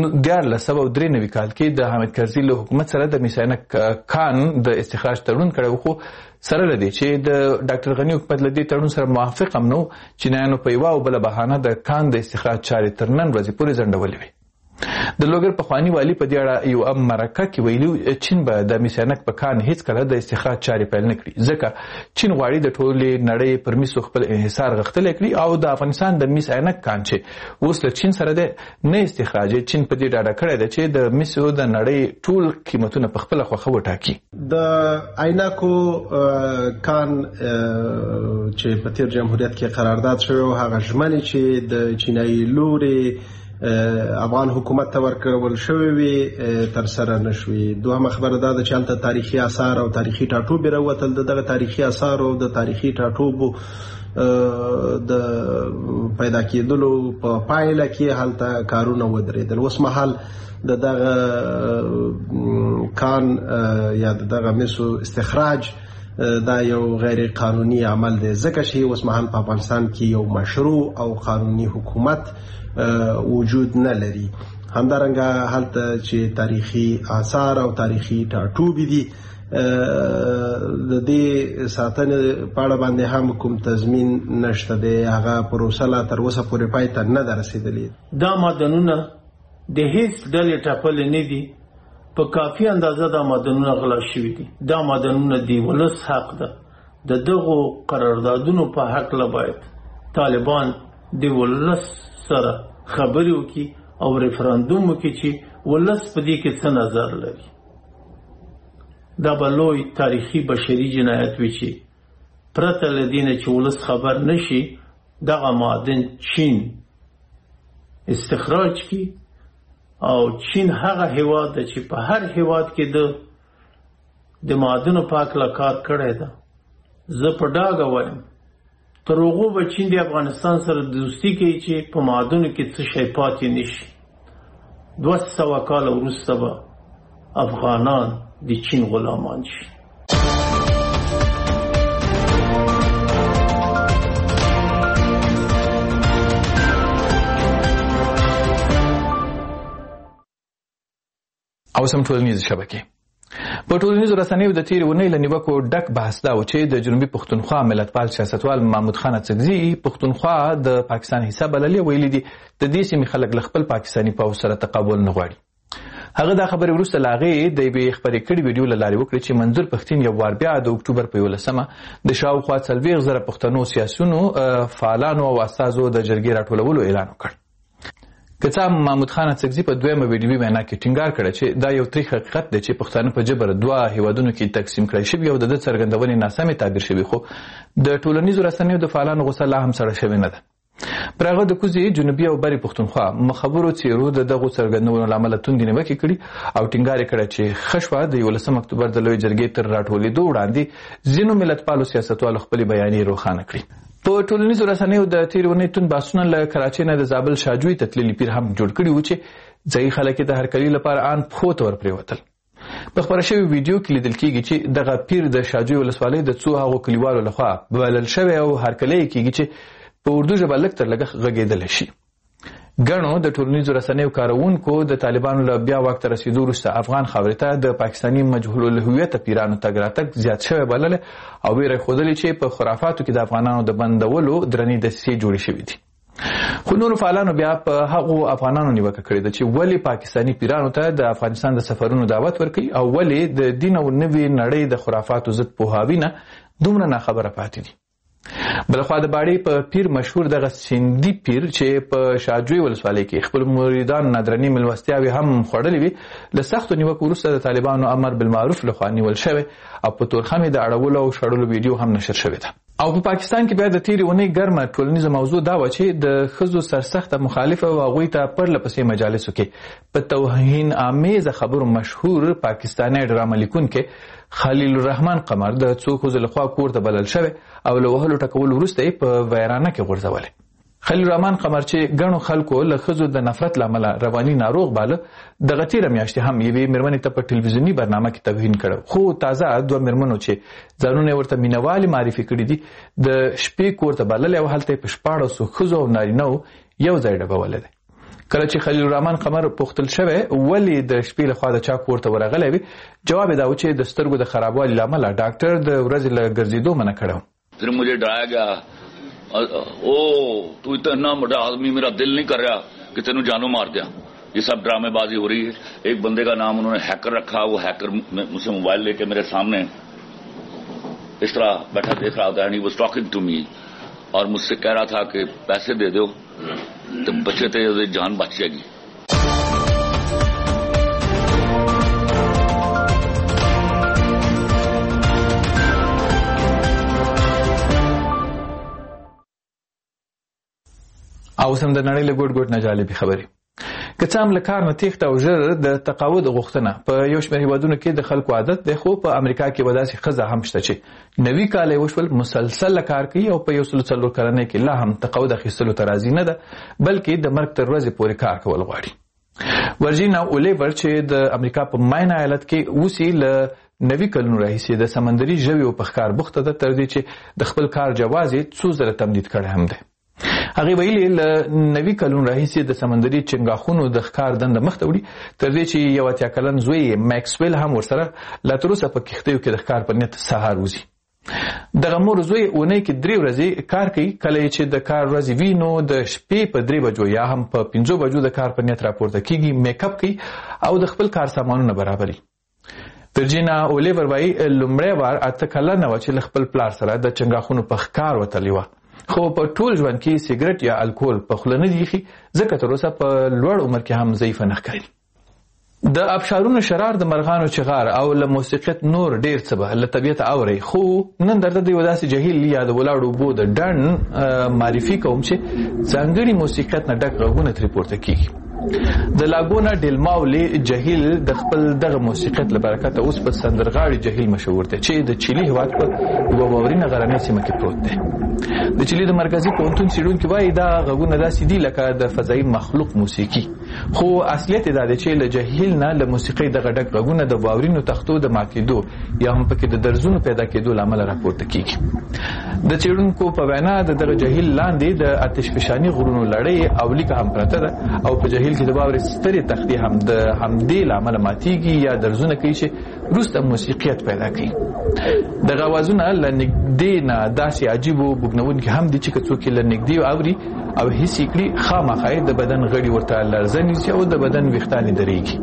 Speaker 2: 1993 کال کې د حامد کرزي له حکومت سره د مس عینک کان د استخراج تړون کړی، خو سره له دې چې د ډاکټر غني حکومت له دې تړون سره موافق هم نه و، چینایانو په یوه او بله بهانه د کان د استخراج چارې تر نن ورځې پورې ځنډولې وې. د لوګر پخوانی والی په دې اړه یو مرکه کې ویلي چین به د مس عینک په کان هیڅ کله د استخراج چارې پیل نه کړي ځکه چین غواړي د ټولې نړۍ پر مسو خپل انحصار غښتلی کړي او د افغانستان د مس عینک کان چې اوس له چین سره د نه استخراج چین په دې ډاډه کړی ده چې د مسو د نړۍ ټول قیمتونه په خپله خوښه وټاکي.
Speaker 10: د عینکو کان چې په تیر جمهوریت کې قرارداد شوی او هغه ژمنې چې د چینایي لوري افغان حکومت ته ورکول شوی وي تر سره نشوي. دوهمه خبره دا ده چې هلته تاریخي آثار او تاریخي ټاټوبې راوتل. دغه تاریخي آثار او د تاریخي ټاټوبو د پیدا کېدلو په پایله کې هلته کارونه ودرېدل. اوس مهال د دغه کان یا د دغه مسو استخراج دا یو غیر قانوني عمل دی ځکه چې اوس مهال په افغانستان کې یو مشروع او قانوني حکومت وجود نه لري. همدارنګه هلته چې تاریخي آثار او تاریخي ټاټوبې دي د دې ساتنې په اړه باندې هم کوم تضمین نشته دی. هغه پروسه لا تر اوسه پورې پای ته نه ده رسېدلې.
Speaker 5: دا معدنونه د هیڅ ډلې ټاکلي نه دي. په کافي اندازه دا معدنونه غلا شوي دي. دا معدنونه د ولس حق ده. د دغو قراردادونو په هکله باید طالبان د ولس سره خبرې وکړي او ریفرندوم وکړي چې ولس په دې کې څه نظر لري. دا به لوی تاریخي بشري جنایت وي چې پرته له دې نه چې ولس خبر نشي دغه معدن چین استخراج کړي. او چین هغه هیواد ده چې په هر هیواد کې د معدنو په هکله کار کړی ده. زه په ډاګه وایم تر هغو به چین د افغانستان سره دوستي کوي چې په معدنو کې څه شی پاتې نشي. 200 کاله وروسته به افغانان د چین غلامان شي.
Speaker 2: او سم ټولنیز شبکې په ټولنیزو رسنیو د تیرې اونۍ له نیوکو ډک بحث دا و چې د جنوبي پښتونخوا ملتپال سیاستوال محمود خان اڅکزي پښتونخوا د پاکستان حصہ بللې ویلي دي د دې سیمې خلک له خپل پاکستاني پوځ سره تقابل نه غواړي. هغه دا خبرې وروسته له هغې د یوې خپرې کړې ویډیو له لارې وکړې چې منظور پښتین یو وار بیا د اکتوبر په 11 د شاوخوا 40,000 پښتنو سیاسیونو فعالانو او استازو د جرګې راټولولو اعلان وکړ. که څه محمود خان اڅکزي په دویمه ویډیوي وینا کې ټینګار کړی چې دا یو تریخ حقیقت دی چې پښتانه په جبر دوه هیوادونو کې تقسیم کړی شوي او د ده څرګندونې ناسمې تعبیر شوي خو د ټولنیزو رسنیو د فعالانو غوسه لا هم سړه شوې نه ده. پر هغه د کوزې جنوبي او بري پښتونخوا مخبرو څیرو د دغو څرګندونو له امله توندې نیوکې کړي او ټینګار یې کړی چې ښه شوه د 11 اکتوبر د لویې جرګې تر راټولېدو وړاندې ځینو ملتپالو سیاستوالو خپلې بیانیې روښانه کړي. په ټولنیزو رسنیو د تیرې اونۍ توند بحثونه له کراچۍ نه د زابل شاجوی ته تللي پیر هم جوړ کړي وو چې ځایي خلک یې د هرکلي لپاره ان پښو ته ورپرېوتل. په خپره شوې ویډیو کې لیدل کېږي چې دغه پیر د شاجوی ولسوالۍ د څو هغو کلیوالو لخوا بلل شوی او هرکلی یې کېږي چې په اردو ژبه لږ تر لږه غږېدلی شي. ګڼو د ټولنیزو رسنیو کاروونکو د طالبانو له بیا واک ته رسېدو وروسته افغان خاورې ته د پاکستاني مجهول الهویته پیرانو تګ راتګ زیات شوی بللی او ویره یې ښودلې چې په خرافاتو کې د افغانانو د بندولو درنې دسیسې جوړې شوي دي. خو نورو فعالانو بیا په هغو افغانانو نیوکه کړې ده چې ولې پاکستاني پیرانو ته د افغانستان د سفرونو دعوت ورکوي او ولې د دین او نوې نړۍ د خرافاتو ضد پوهاوي نه دومره ناخبره پاتې دي. بلخوا د باړې په پیر مشهور دغه سیندي پیر چې په شاجوی ولسوالۍ کې خپل مریدان نادرنې مېلمستیاوې هم خوړلې وي له سختو نیوکو وروسته د طالبانو امر بالمعروف لخوا نیول شوی او په تورخم د اړولو او شړلو ویډیو هم نشر شوې ده. او په پاکستان کې بیا د تیرې اونۍ ګرمه ټولنیزه موضوع دا وه چې د ښځو سرسخته مخالفه او هغوی ته پرله پسې مجالسو کې په توهین آمیزه خبرو مشهور پاکستانی ډرامه لیکونکی خلیل الرحمن قمر د څو ښځو لخوا کور ته بلل شوی او له وهلو ټکولو وروسته یې په ویرانه کې غورځولی. خلیل الرحمن قمر چې ګڼو خلکو له ښځو د نفرت له امله رواني ناروغ باله دغه تېره میاشتې هم یوې مېرمنې ته په ټلویزیوني برنامه کې توهین کړی خو تازه 2 مېرمنو چې ځانونه یې ورته مینوالې معرفي کړي دي د شپې کور ته بللی او هلته یې په 1400 ښځو او نارینهو یو ځای ډبولی دی. کله چې خلیل الرحمن قمر پوښتل شوی ولې د شپې لخوا د چا کور ته ورغلی وي جواب یې دا و چې د سترګو د خرابوالي له امله ډاکټر د ورځې له ګرځېدو منع کړی و.
Speaker 16: پھر مجھے ڈرایا گیا او تو اتنا بڑا آدمی میرا دل نہیں کر رہا کہ تینوں جانو مار دیا ये सब ड्रामेबाजी हो रही है। एक बंदे का नाम उन्होंने हैकर रखा, वो हैकर मुझसे मोबाइल लेके मेरे सामने इस तरह बैठा देख रहा था, and he was talking to me, और मुझसे कह रहा था कि पैसे दे दो तो बचे थे, जान बच जाएगी।
Speaker 2: او سم د نړۍ له ګوټ ګوټ نه جالبې خبرې. که څه هم له کار نه تېښته او ژر د تقاعد غوښتنه په یو شمېر هېوادونو کې د خلکو عادت دی، خو په امریکا کې به داسې ښځه هم شته چې 90 کاله یې وشول، مسلسل کار کوي او په 104 کلنۍ کې لا هم تقاعد اخیستلو ته راضي نه ده، بلکې د مرګ تر ورځې پورې کار کول غواړي. ورجینا اولیور چې د امریکا په ماین ایالت کې اوسي، له 90 کلونو راهیسې د سمندري ژویو په ښکار بوخته ده، تر دې چې د خپل کار جواز یې څو ځله تمدید کړی هم دی. هغې ویلي له 90 کلونو راهیسې د سمندري چنګاښونو د ښکار دنده مخته وړي، تر دې چې یو 80 کلن زوی میکسویل هم ورسره لا تر اوسه په کښتیو کې د ښکار په نیت سهار وځي. دغه مور زوی اونۍ کې 3 ورځې کار کوي، کله چې د کار ورځې وي نو د شپې په 3 بجو یا هم په 5 بجو د کار په نیت راپورته کیږي، میک اپ کوي او د خپل کار سامانونه برابري. ورجینا اولیور وایي لومړی وار 8 کلنه وه چې له خپل پلار سره د چنګاښونو په ښکار وتلې وه، خو په ټول ژوند کې سیګرټ یا الکول په خوله نه دي ایښي، ځکه تر اوسه په لوړ عمر کې هم ضعیفه نه ښکاري. د ابشارونو شرار، د مرغانو چغار او له موسیقیت نور ډیر څه به له طبیعته اورئ، خو نن درته د یو داسې جهیل یا د ولاړو اوبو د ډنډ معرفي کوم چې ځانګړي موسیقیت نه ډک غږونه ترې پورته کیږي. د لاګونا ډیل ماولي جهیل د خپل دغه موسیقیت له برکته اوس په سندرغاړي جهیل مشهور دی چې د چیلي هېواد په یوه واورینه غرنۍ سیمه کې پروت دی. د چیلي د مرکزي پوهنتون څېړونکي وایي دا غږونه داسې دي لکه د فضایي مخلوق موسیقي، خو اصلیت یې دا دی چې له جهیل نه له موسیقۍ دغه ډک غږونه د واورینو تختو د ماتېدو یا هم پکې د درزونو پیدا کېدو له امله راپورته کیږي. د څېړونکو په وینا د دغه جهیل لاندې د آتشفشاني غرونو لړۍ او لیکه هم پرته ده، او په جهیل کې د واورې سترې تختې هم د همدې له امله ماتېږي یا درزونه کوي چې وروسته موسیقیت پیدا کوي. دغه اوازونه له نږدې نه داسې عجیب و بوږنونکي هم دي چې که څوک یې له نږدې اوري او حس یې کړي، خامخا یې د بدن غړي ورته لرزه نیسي او د بدن ویښتان یې درېږي.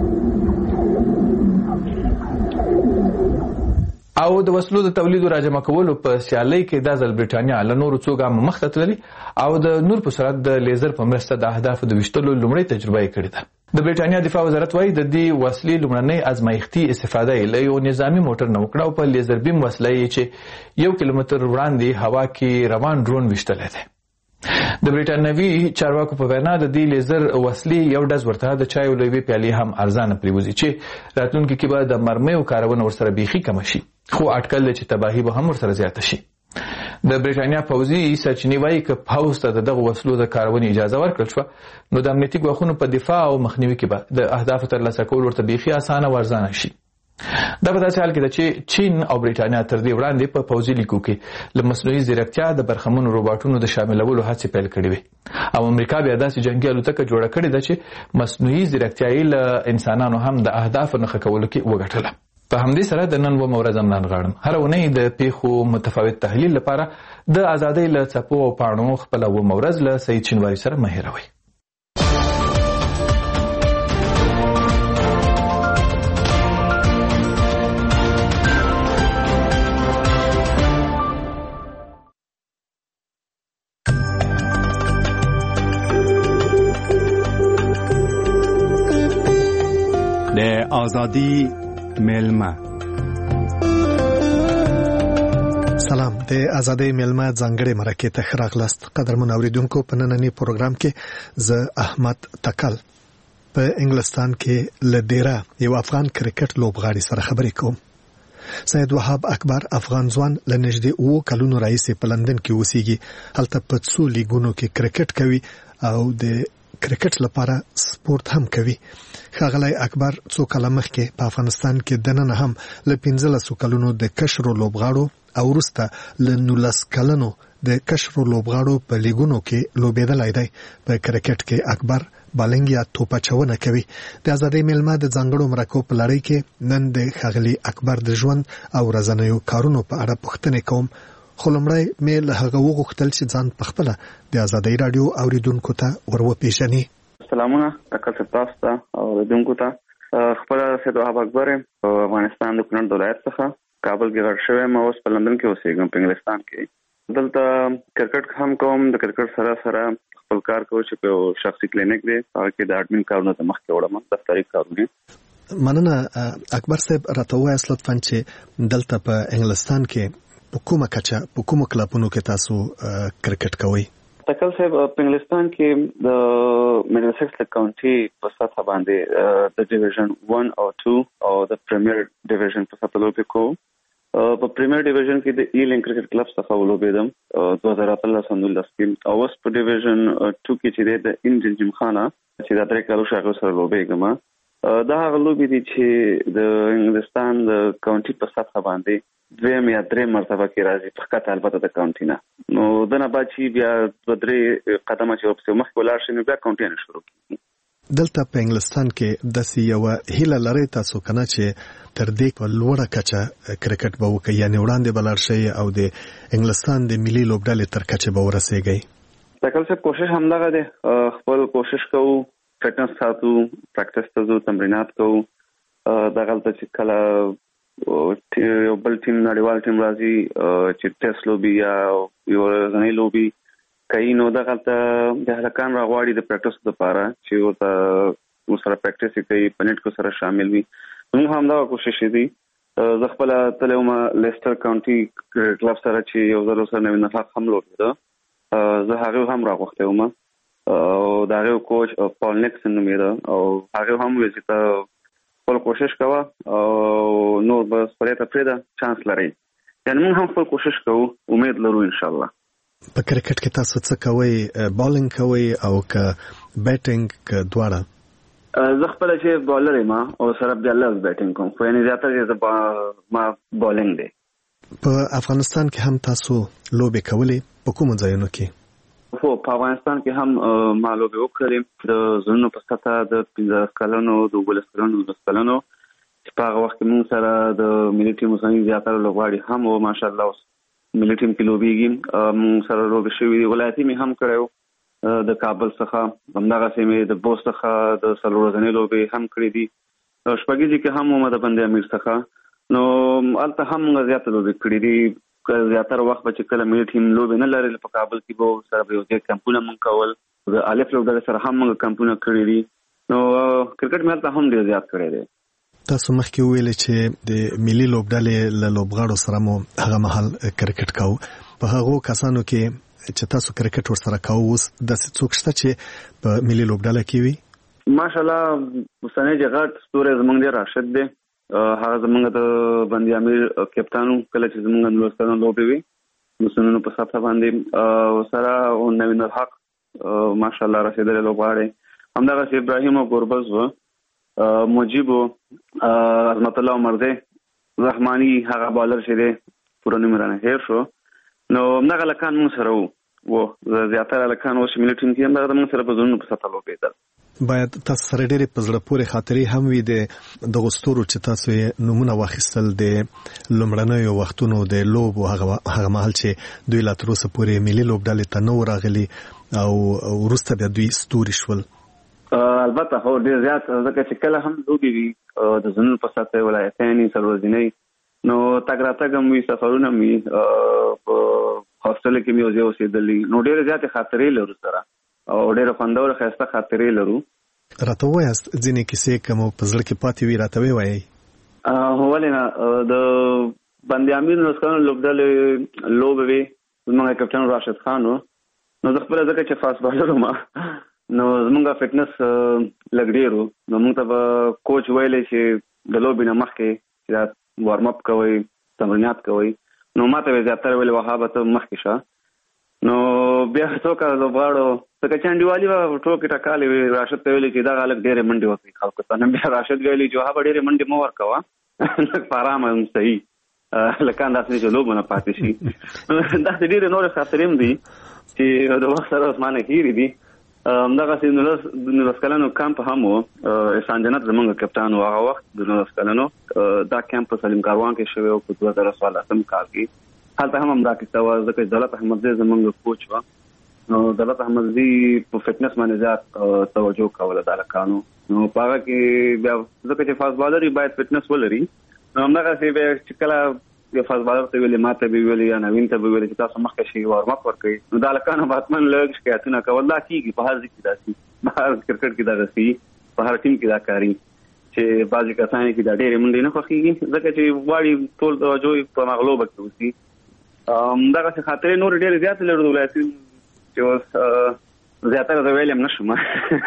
Speaker 2: او د وسلو د تولید او راجمع کولو په سیالۍ کې دا ځل برټانیا له نورو څو ګامه مخته تللې او د نور په سرعت د لیزر په مرسته د اهدافو د ویشتلو لومړۍ تجربه یې کړې ده. د برټانیا دفاع وزارت وایي د دې وسلې لومړنۍ ازمایښتي استفاده یې له یو نظامي موټر نه وکړه او په لیزر بیم وسله یې چې 1 کیلومتر وړاندې هوا کې روان ډرون ویشتلی دی. د برټانوي چارواکو په وینا د دې لیزر وسلې یو ډز ورته د چایو له یوې پیالې هم ارزانه پرېوځي چې راتلونکي کې به د مرمیو کارونه ورسره بیخي کمه شي، خو اټکل دی چې تباهي به هم ورسره زیاته شي. د برټانیا پوځي سرچینې وایي که پوځ ته د دغه وسلو د کارونې اجازه ورکړل شوه نو د امنیتي ګواښونو په دفاع او مخنیوي کې به د اهدافو ترلاسه کول ورته بیخي اسانه او ارزانه شي. دا په داسې حال کې ده چې چین او برټانیا تر دې وړاندې په پوځي لیکو کې له مصنوعي ځیرکتیا د برخمنو روباټونو د شاملولو هڅې پیل کړې وې، او امریکا بیا داسې جنګي الوتکه جوړه کړې ده چې مصنوعي ځیرکتیا یې له انسانانو هم د اهدافو نښه کولو کې وګټله. په همدې سره د نن و مورز هم ننغاړم. هر اونۍ د پیښو متفاوت تحلیل لپاره د ازادۍ له څپو او پاڼو خپله و مورز له سعید شینواري سره مه هېروئ.
Speaker 17: د ازادي میلمه.
Speaker 18: سلام، د ازادۍ میلمه ځانګړې مرکې ته ښه راغلاست. قدرمن اوریدونکو، په نننی پروګرام کې زه احمد تکل په انګلستان کې له ډیره یو افغان کرکټ لوبغاړي سره خبرې کوم. سید وهاب اکبر افغان ځوان له نږدې 2 کلونو راهیسې په لندن کې اوسېږي. هلته په څو لیګونو کې کرکټ کوي او د کرکټ لپاره سپورت هم کوي. ښاغلی اکبر څو کاله مخکې په افغانستان کې دننه هم له 15 کلونو د کشرو لوبغاړو او وروسته له 19 کلونو د کشرو لوبغاړو په لیګونو کې لوبېدلی دی. په کرکټ کې اکبر بالنګ یا توپچونه کوي. د ازادۍ میلمه د ځانګړو مرکو په لړۍ کې نن د ښاغلي اکبر د ژوند او ورځنیو کارونو په اړه پوښتنې کوم، خو لومړی مې له هغه وغوښتل چې ځان پخپله د ازادۍ راډیو اوریدونکو ته وروپېژني.
Speaker 19: سلامونه تکل تاسو ته او دونکو ته خپل سید وهاب اکبر افغانستان د کونړ ولایت څخه کابل کې غړ شوی ما اوس په لندن کې اوسېږم په انګلستان کې دلته کرکټ هم کوم د کرکټ سره خپل کار کوم چې په شخصي کلینیک دی هغه کې د اډمن کارونه ته مخ کې وړم دفتري کارونه
Speaker 18: مننه اکبر صاحب راته وایي لطفاً چې دلته په انګلستان کې کومه کچه په کومو کلبونو کې تاسو کرکټ کوئ
Speaker 19: تکل صاحب په انګلستان کې د میډلسکس کاونټي په سطح باندې د ډیویژن 1 او 2 او د پریمیر ډیویژن په سطح لوبې کوم په پریمیر ډیویژن کې د ایلینګ کرکټ کلب څخه ولوبېدم 2013 کې او اوس په ډیویژن 2 کې چې د انجن جمخانه چې د درې کالو شاګرد سره لوبېږم دا هغه لوبې دي چې د انګلستان د کاونټي په سطح باندې دویم یا درې مرتبه کې راځي په خاطر البته د کاونټي نه نو دنه بعد چې بیا درې قدمه چې ورپسې مخکې ولاړ شي نو بیا کاونټي نه شروع کیږي
Speaker 18: دلته په انګلستان کې د یو هیله لري تاسو کنه چې تر دې په لوړه کچه کرکټ به وکړي یعنی وړاندې بلار شي او د انګلستان د ملي لوبډلې تر کچه به ورسیږي
Speaker 19: تکل څه کوشش همدغه ده خپل کوشش کوو فټنس ساتو پریکټس ته ځو تمرینات کوو دا غلطه چې کله یو بل ټیم نړیوال ټیم راځي چې ټیسټ لوبي یا یو ځنې لوبي کوي نو دا غلطه د هلکان راغواړي د پریکټس لپاره چې ورته سره پریکټس کوي پنيټ کو سره شامل وي موږ هم دا کوشش دي زه خپل تلوم لیسټر کاونټي کلب سره چې یو ځل سره نوی نفاق هم لوبېده زه هغه هم راغوښته وم او دا یو کوچ پال نیکسن نومېده او هغه هم ویل چې خپل کوشش کوه او نو بس پرې ته پرېده چانس لري یعنی موږ هم خپل کوشش کوو امید لرو ان شاء الله
Speaker 18: په کرکټ کې تاسو څه کوئ بالینګ کوئ او که بیټینګ که دواړه
Speaker 19: زه خپل چې بالر یم او سره بیا لږ بیټینګ کوم خو یعنی زیاتره ما بالینګ دی
Speaker 18: په افغانستان کې هم تاسو لوبې کولې په کومو ځایونو کې
Speaker 19: خو په افغانستان کې هم ما لوبې وکړې د زونو په سطح د 15 کلونو د 12 کلونو د کلونو چې په هغه وخت کې موږ سره د ملي ټیم څخه زیاتره لوبغاړي هم او ماشاءالله ملي ټیم کې لوبېږي موږ سره لوبې شوې دي ولایتي مې هم کړی د کابل څخه همدغه سیمې د بوست څخه د څلور ورځې لوبې هم کړې دي شپږیزي کې هم محمد بندي امیر څخه نو البته هم موږ زیاته لوبې کړې دي زیاتره وخت چې کله ملي ټیم لوبې نه لري په کابل کې به سره یو ځای کمپونه موږ کول د الف لوبډلې سره هم موږ کمپونه کړې دي نو کرکټ مې البته هم ډېر زیات کړی دی
Speaker 18: تاسو مخکې ویل چې د ملي لوبډلې له لوبغاړو سره مو هغه مهال کرکټ کاوه په هغه کسانو کې چې تاسو کرکټ ورسره کاوه اوس د څوک شته چې په ملي لوبډله کې وي
Speaker 19: ماشاءالله حسین جغات ستوره زمونږ دی راشد دی هغه زمونږ د بندي امیر کپټانو کله چې زمونږ نوستانو لوبي وي مسنونو په ساته باندې سره او نوین الحق ماشاءالله رسیدل لوبغاړي همدغه ابراهیم او ګوربز و مجيبو عظمت الله مرزي رحماني هغه بالر شه دي پوره نمرانه هیر شو نو هغه لکان مون سره وو زیاتره لکان او شمول ټیم کې هغه مون سره په زونو په ساتلو پیدل
Speaker 18: باید تاسو سره ډېرې په زړه پورې خاطرې هم وي د غستورو چې تاسو یې نمونه واخیستل د لومړنیو وختونو د لوب هغه مهال چې دوی لا تر اوسه پورې ملي لوبډلې ته نه راغلي او وروسته بیا دوی ستوري شول
Speaker 19: البته هو ډیر زیات ځکه چې کله هم لوبي وي د زنون په ساته ولایتانی سرورځنی نو تګراتګم وي سفرونه وي په هاستل کې مې اوسې اوسېدلې نو ډیر زیات خاطرې لرو سره او ډیر خوندور خسته خاطرې لرو
Speaker 18: راته وایاست ځینې کیسې کوم په زړه کې پاتې وي راته وایي
Speaker 19: هو ولې د بندي امیر نوسکانو لوبډلې لوبوي زموږ کپټان راشد خان نو د خپل ځکه چې فاست بالر ما نو زمونږه فټنس لګډیرو نو موږ ته کوچ ویلې چې د لوبې نه مخکې چې وارم اپ کوي تمرینات کوي نو ماته زیاتره ویل وهابه ته مخکې شه نو بیا څوک لوبغاړو څنګه چانډیوالي و ټوکې ټکالې راشد ته ویل چې دا غلط ډېرې منډې وکړي خلکو ته نن بیا راشد ویلي چې وهابه ډېرې منډې مو ورکوه لږ په ارامه هم صحیح لکان داسې چې لوبه نه پاتې شي داسې ډېرې نورې خاطرې هم دي چې د وخت سره عثمانه هیرې دي همدغه چې 19 کلنو کمپ هم و احسان جنت زمونږ کپټان و هغه وخت د 19 کلنو دا کمپ په سلیم کاروان کې شوی او په 2016 کال کې هلته هم دا کیسه و ځکه دولت احمد زمونږ کوچ و نو دولت احمدزي په فټنس باندې زیات توجه کوله د هلکانو. نو په هغه کې بیا ځکه چې فاست بالر باید فټنس ولري، نو همدغسې بیا چې کله یو فاست بالر ته ویلې، ما ته به ویلې یا نوین ته به ویلې چې تاسو مخکې شئ وارم اپ ورکوئ، نو د هلکانو به حتما لږ شکایتونه کول. دا کېږي په هر ځای کې داسې، په هر کرکټ کې دغسې، په هر ټیم کې دا کاري چې بعضې کسان کې دا ډېرې منډې نه خوښېږي ځکه چې غواړي ټول توجه په هغه لوبه کې وسي. دغسې خاطرې نورې ډېرې زیاتې لرو د ولایتي چې اوس زیاتره زه ویلی هم نه شم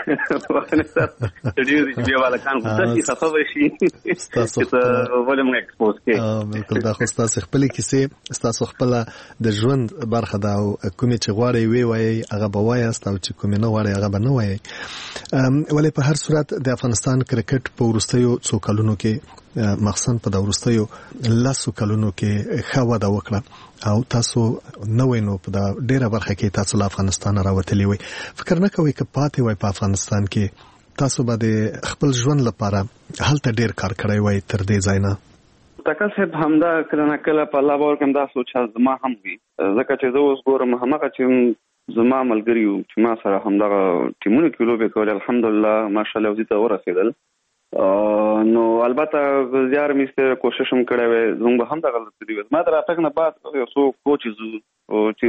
Speaker 19: ډېر دي چې بیا هلکان غوسه شي، خفه به شي چې ته ولې موږ اکسپوز کړې.
Speaker 18: بلکل دا خو ستاسې خپلې کیسې، ستاسو خپله د ژوند برخه ده او کومې چې غواړئ ویې وایئ هغه به وایاست او چې کومې نه غواړئ هغه به نه وایئ. ولې په هر صورت د افغانستان کرکټ په وروستیو څو کلونو کې، مخصوصا په د وروستیو 10 کلونو کې ښه وده وکړه او تاسو نوې نو په ډیره برخه کې تاسو له افغانستان راوتلی وي. فکر نه کوئ که پاتې وای په افغانستان کې تاسو به د خپل ژوند لپاره هلته ډیر کار کړی وای تر دې ځای نه؟
Speaker 19: تکل صاحب همدا کله نه کله په الله باور کوم دا سوچ زما هم وي، ځکه چې زه اوس ګورم همغه چې زما ملګري وو چې ما سره همدغه ټیمونو کې لوبې کولې، الحمدلله ماشاءالله وزي ته ورسېدل. نو البته زیار مې کوشش هم کړی وی، زموږ به هم دغه تللي وي. ما د راتګ نه بعد یو څو کوچز چې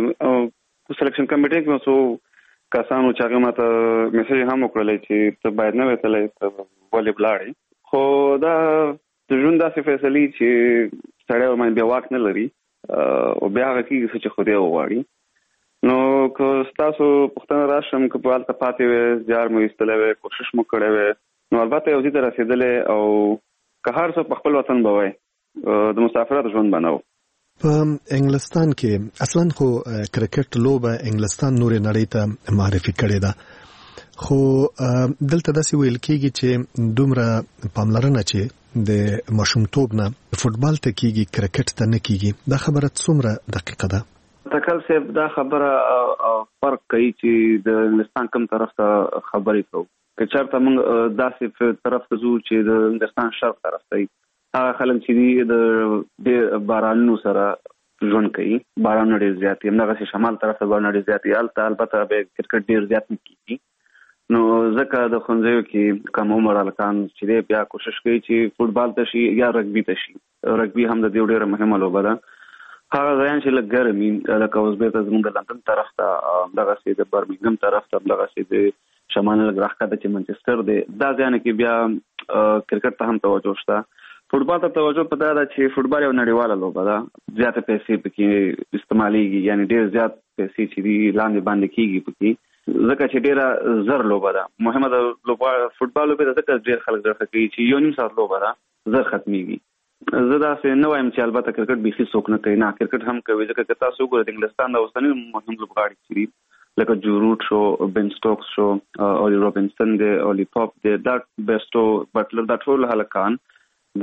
Speaker 19: سلیکشن کمیټې کې څو کسانو چې هغې ما ته میسج هم وکړلی چې ته باید نه وې تللی، ته ولې ولاړې. خو دا د ژوند داسې فیصلې چې سړی ورباندې بیا واک نه لري او بیا هغه کېږي څه چې خدای وغواړي. نو که ستاسو پوښتنه راشم که په هلته پاتې وې، زیار مو ایستلی وی، کوشش مو کړی وی، نو البته یو ځای ته رسېدلی او که هر څه په خپل وطن به وای، د مسافرت ژوند به نه و.
Speaker 18: په انګلستان کې اصلا خو کرکټ لوبه انګلستان نورې نړۍ ته معرفي کړې ده، خو دلته داسې ویل کېږي چې دومره پاملرنه چې د ماشومتوب نه فوټبال ته کېږي کرکټ ته نه کېږي. دا خبره څومره دقیقه ده؟
Speaker 19: تکل صاحب دا خبره فرق کوي چې د انګلستان کوم طرف ته خبرې کوو. که چېرته موږ داسې طرف ته ځو چې د انګلستان شرق طرف ته هغه خلک چې دي د بارانونو سره ژوند کوي، بارانونه ډېر زیات دي. همدغسې شمال طرف ته بارانونه ډېر زیات دي، هلته البته به کرکټ ډېر زیات نه کېږي. نو ځکه د ښوونځیو کې کم عمر هلکان چې دی بیا کوشش کوي چې فوټبال ته شي یا رګبي ته شي. رګبي هم د دې ډېره مهمه لوبه ده. هغه ځایان چې لږ ګرم وي لکه اوس بېرته زموږ د لندن طرف ته، همدغسې د برمنګم طرف ته، همدغسې د شمال لږ راښکته چې منچسټر دی، دا ځایانو کې بیا کرکټ ته هم توجه شته. فوټبال ته توجه په دا ده چې فوټبال یو نړیواله لوبه ده، زیاته پیسې پکې استعمالیږي، یعنې ډېر زیات پیسې چې دي لاندې باندې کېږي پکې، ځکه چې ډېره زر لوبه ده. مهمه ده فوټبال لوبې ته ځکه ډېر خلک زړه کوي چې 1.5 ساعت لوبه ده، زر ختمېږي. زه داسې نه وایم چې البته کرکټ بیخي څوک نه کوي، نه کرکټ هم کوي، ځکه که تاسو وګورئ د انګلستان د اوسني مهم لوبغاړي چې دي لکه جو روټ شو، بن سټوکس شو، اولی روبنسن دی، اولی پاپ دی، دا بیسټو بټلر، دا ټول هلکان د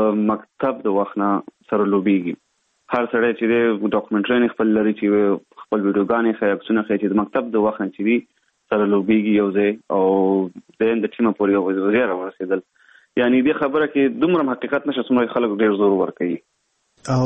Speaker 19: مکتب د وخت نه سره لوبېږي. هر سړی چې دی ډاکومنټري خپل لري چې خپل ویډیوګانې ښایي، عکسونه ښایي چې د مکتب د وخت نه چې دي سره لوبېږي یو ځای او د ټیمه پورې یو ځای راورسېدل. یعنې دې خبره کې دومره حقیقت نشته څومره خلک ډېر زور ورکوي.
Speaker 18: او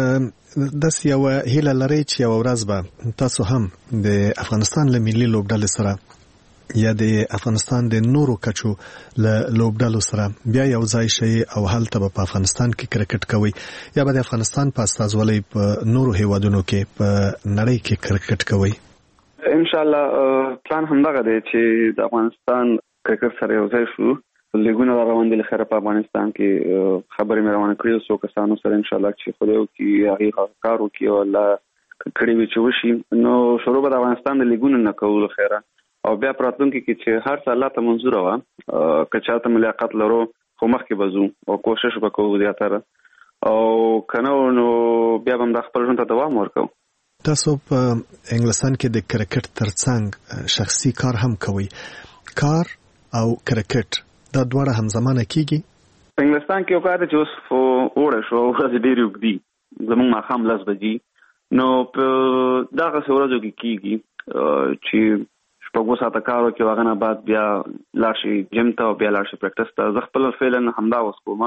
Speaker 18: داسې یوه هیله لرئ چې یوه ورځ به تاسو هم د افغانستان له ملي لوبډلې سره یا د افغانستان د نورو کچو له لوبډلو سره بیا یو ځای شئ او هلته به په افغانستان کې کرکټ کوئ یا به د افغانستان په استازولۍ په نورو هیوادونو کې په نړۍ کې کرکټ کوئ؟
Speaker 19: انشاءالله پلان همدغه دی چې د افغانستان کرکټ سره یو ځای شو. لیګونه روان دي لخيره په افغانستان کې خبرې مې روانه کړې څو کسانو سره انشاءالله چې خدای وکړي هغې کار وکړي او الله کړی وي چې وشي. نو شروع به د افغانستان د لیګونو نه کوو لخيره او بیا په راتلونکي کې چې هر څه الله ته منظوره وه که چاته مو لیاقت لرو خو مخکې به ځو او کوشش به کوو زیاتره او که نه نو بیا به هم د خپل ژوند ته دوام ورکوو.
Speaker 18: تاسو په انګلستان کې د کرکټ ترڅنګ شخصي کار هم کوئ. کار او کرکټ دا دواړه همزمانه کیږي؟
Speaker 19: په انګلستان کې یو کار دی چې اوس خو اوړه شو، ورځې ډېرې اوږدي، زموږ ماښام 10 بجې، نو په دغسې ورځو کې کیږي چې 6 ساعته کار وکړي او هغه نه بعد بیا لاړ شي جیم ته او بیا لاړ شي پریکټس ته. زه خپله فعلا همدا اوس کوم،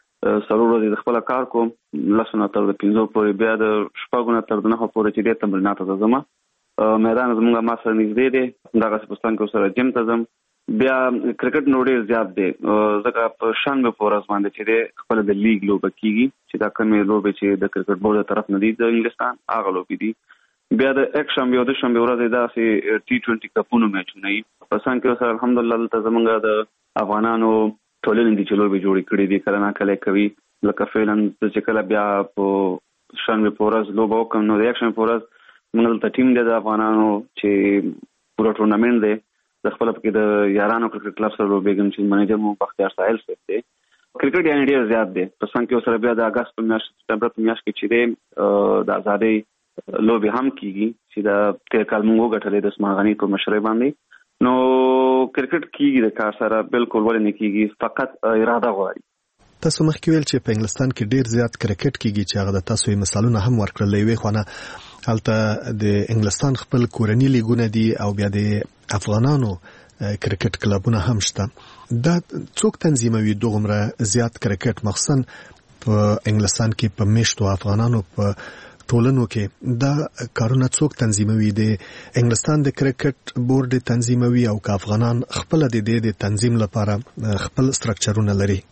Speaker 19: 4 ورځې د خپله کار کوم، 10 نه تر 15 پورې، بیا د 6 نه تر 9 پورې چې ډېر تمریناتو ته ځم میدان زموږه ما سره نږدې دی دغه پاکستان کې سره جیم ته ځم بیا کرکټ نو ډېر زیات دی ځکه په شنبه په ورځ باندې چې دی خپل د لیګ لوبه کیږي چې دا کومې لوبې چې د کرکټ بورډ طرف نه دي د انګلستان هغه لوبې دي بیا د یک شنبه او د شنبه ورځ داسې T20 کپونو میچونه وي په پاکستان کې سره الحمدلله دلته زموږ د افغانانو ټولنې دي چې لوبې جوړې کړې دي کله نه کله کوي لکه فعلا چې کله بیا په شنبه په ورځ لوبه وکړم نو د یک شنبه په ورځ موږ دلته ټیم دی د افغانانو چې پوره ټورنمنټ دی د خپل پکې د یارانو کرکټ کلب سره لوبېږم چې منیجر مو بختیار ساحل صاحب دی کرکټ یعنی ډېر زیات دی په څنګه کې سره بیا د اگست په میاشت سپتمبر په میاشت کې چې دی د ازادۍ لوبې هم کیږي چې د تیر کال موږ وګټلې د اسماعیل غني په مشرۍ باندې نو کرکټ کیږي د کار سره بالکل ولې نه کیږي فقط اراده غواړي
Speaker 18: تاسو مخکې ویل چې په انګلستان کې ډیر زیات کرکټ کیږي چې هغه د تاسو مثالونه هم ورکړل وی خو هلته د انګلستان خپل کورنی لیګونه دي او بیا د افغانانو کرکټ کلبونه هم شته دا څوک تنظیموي دومره زیات کرکټ مخصوصا په انګلستان کې په میشتو افغانانو په ټولنو کې دا کارونه څوک تنظیموي د انګلستان د کرکټ بورډ تنظیموي او که افغانان خپل د تنظیم لپاره خپل سټرکچرونه لري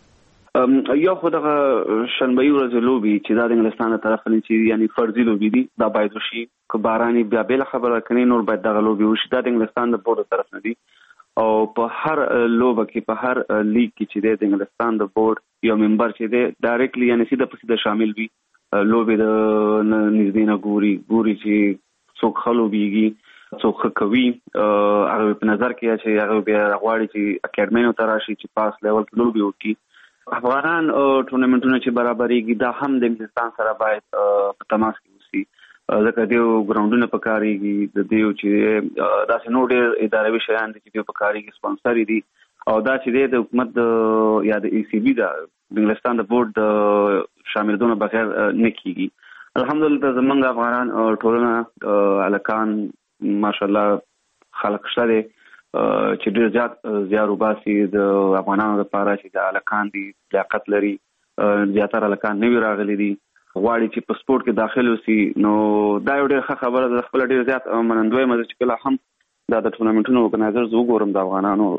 Speaker 19: یو خو دغه شنبه ورځ لوبي چې د انګلستان طرف نه چې یعنی فرضي لوبي دي دا باید وشي که باراني بیا بل خبره کني نور باید دغه لوبي وشي د انګلستان د بورډ طرف نه دي او په هر لوبه کې په هر لیګ کې چې د انګلستان د بورډ یو ممبر چې دی ډایرکټلی یعنی سیده په سیده شامل وي لوبي د نږدې نه ګوري چې څوک خلوبيږي څوک کوي هغه په نظر کې چې هغه بیا غواړي چې اکیډمي ته راشي چې پاس لیول کې لوبي وکړي افغانان ټورنمنټونه چې برابرېږي دا هم د انګلستان سره باید په تماس کې وسی ځکه دیو ګراوندونه پکاريږي د دیو چې داسې نو ډېر اداري شیان دي چې دیو پکاريږي سپانسر دي او دا چې د حکومت یا د ECB د انګلستان د بورډ شاملونه بغیر نه کیږي الحمدلله زمونږ افغانان ټولنه الکان ماشاءالله خلق شته چې ډېر زیات زیار وباسي د افغانانو لپاره چې د الکان دي لیاقت لري زیاتره الکان نوی راغلي دي غواړي چې په سپورت کې داخل وسی نو دا یو ډېر ښه خبره ده خپل ډېر زیات منندوی مزه چې کله هم دا د ټورنمنټونو ارګنایزرز وګورم د افغانانو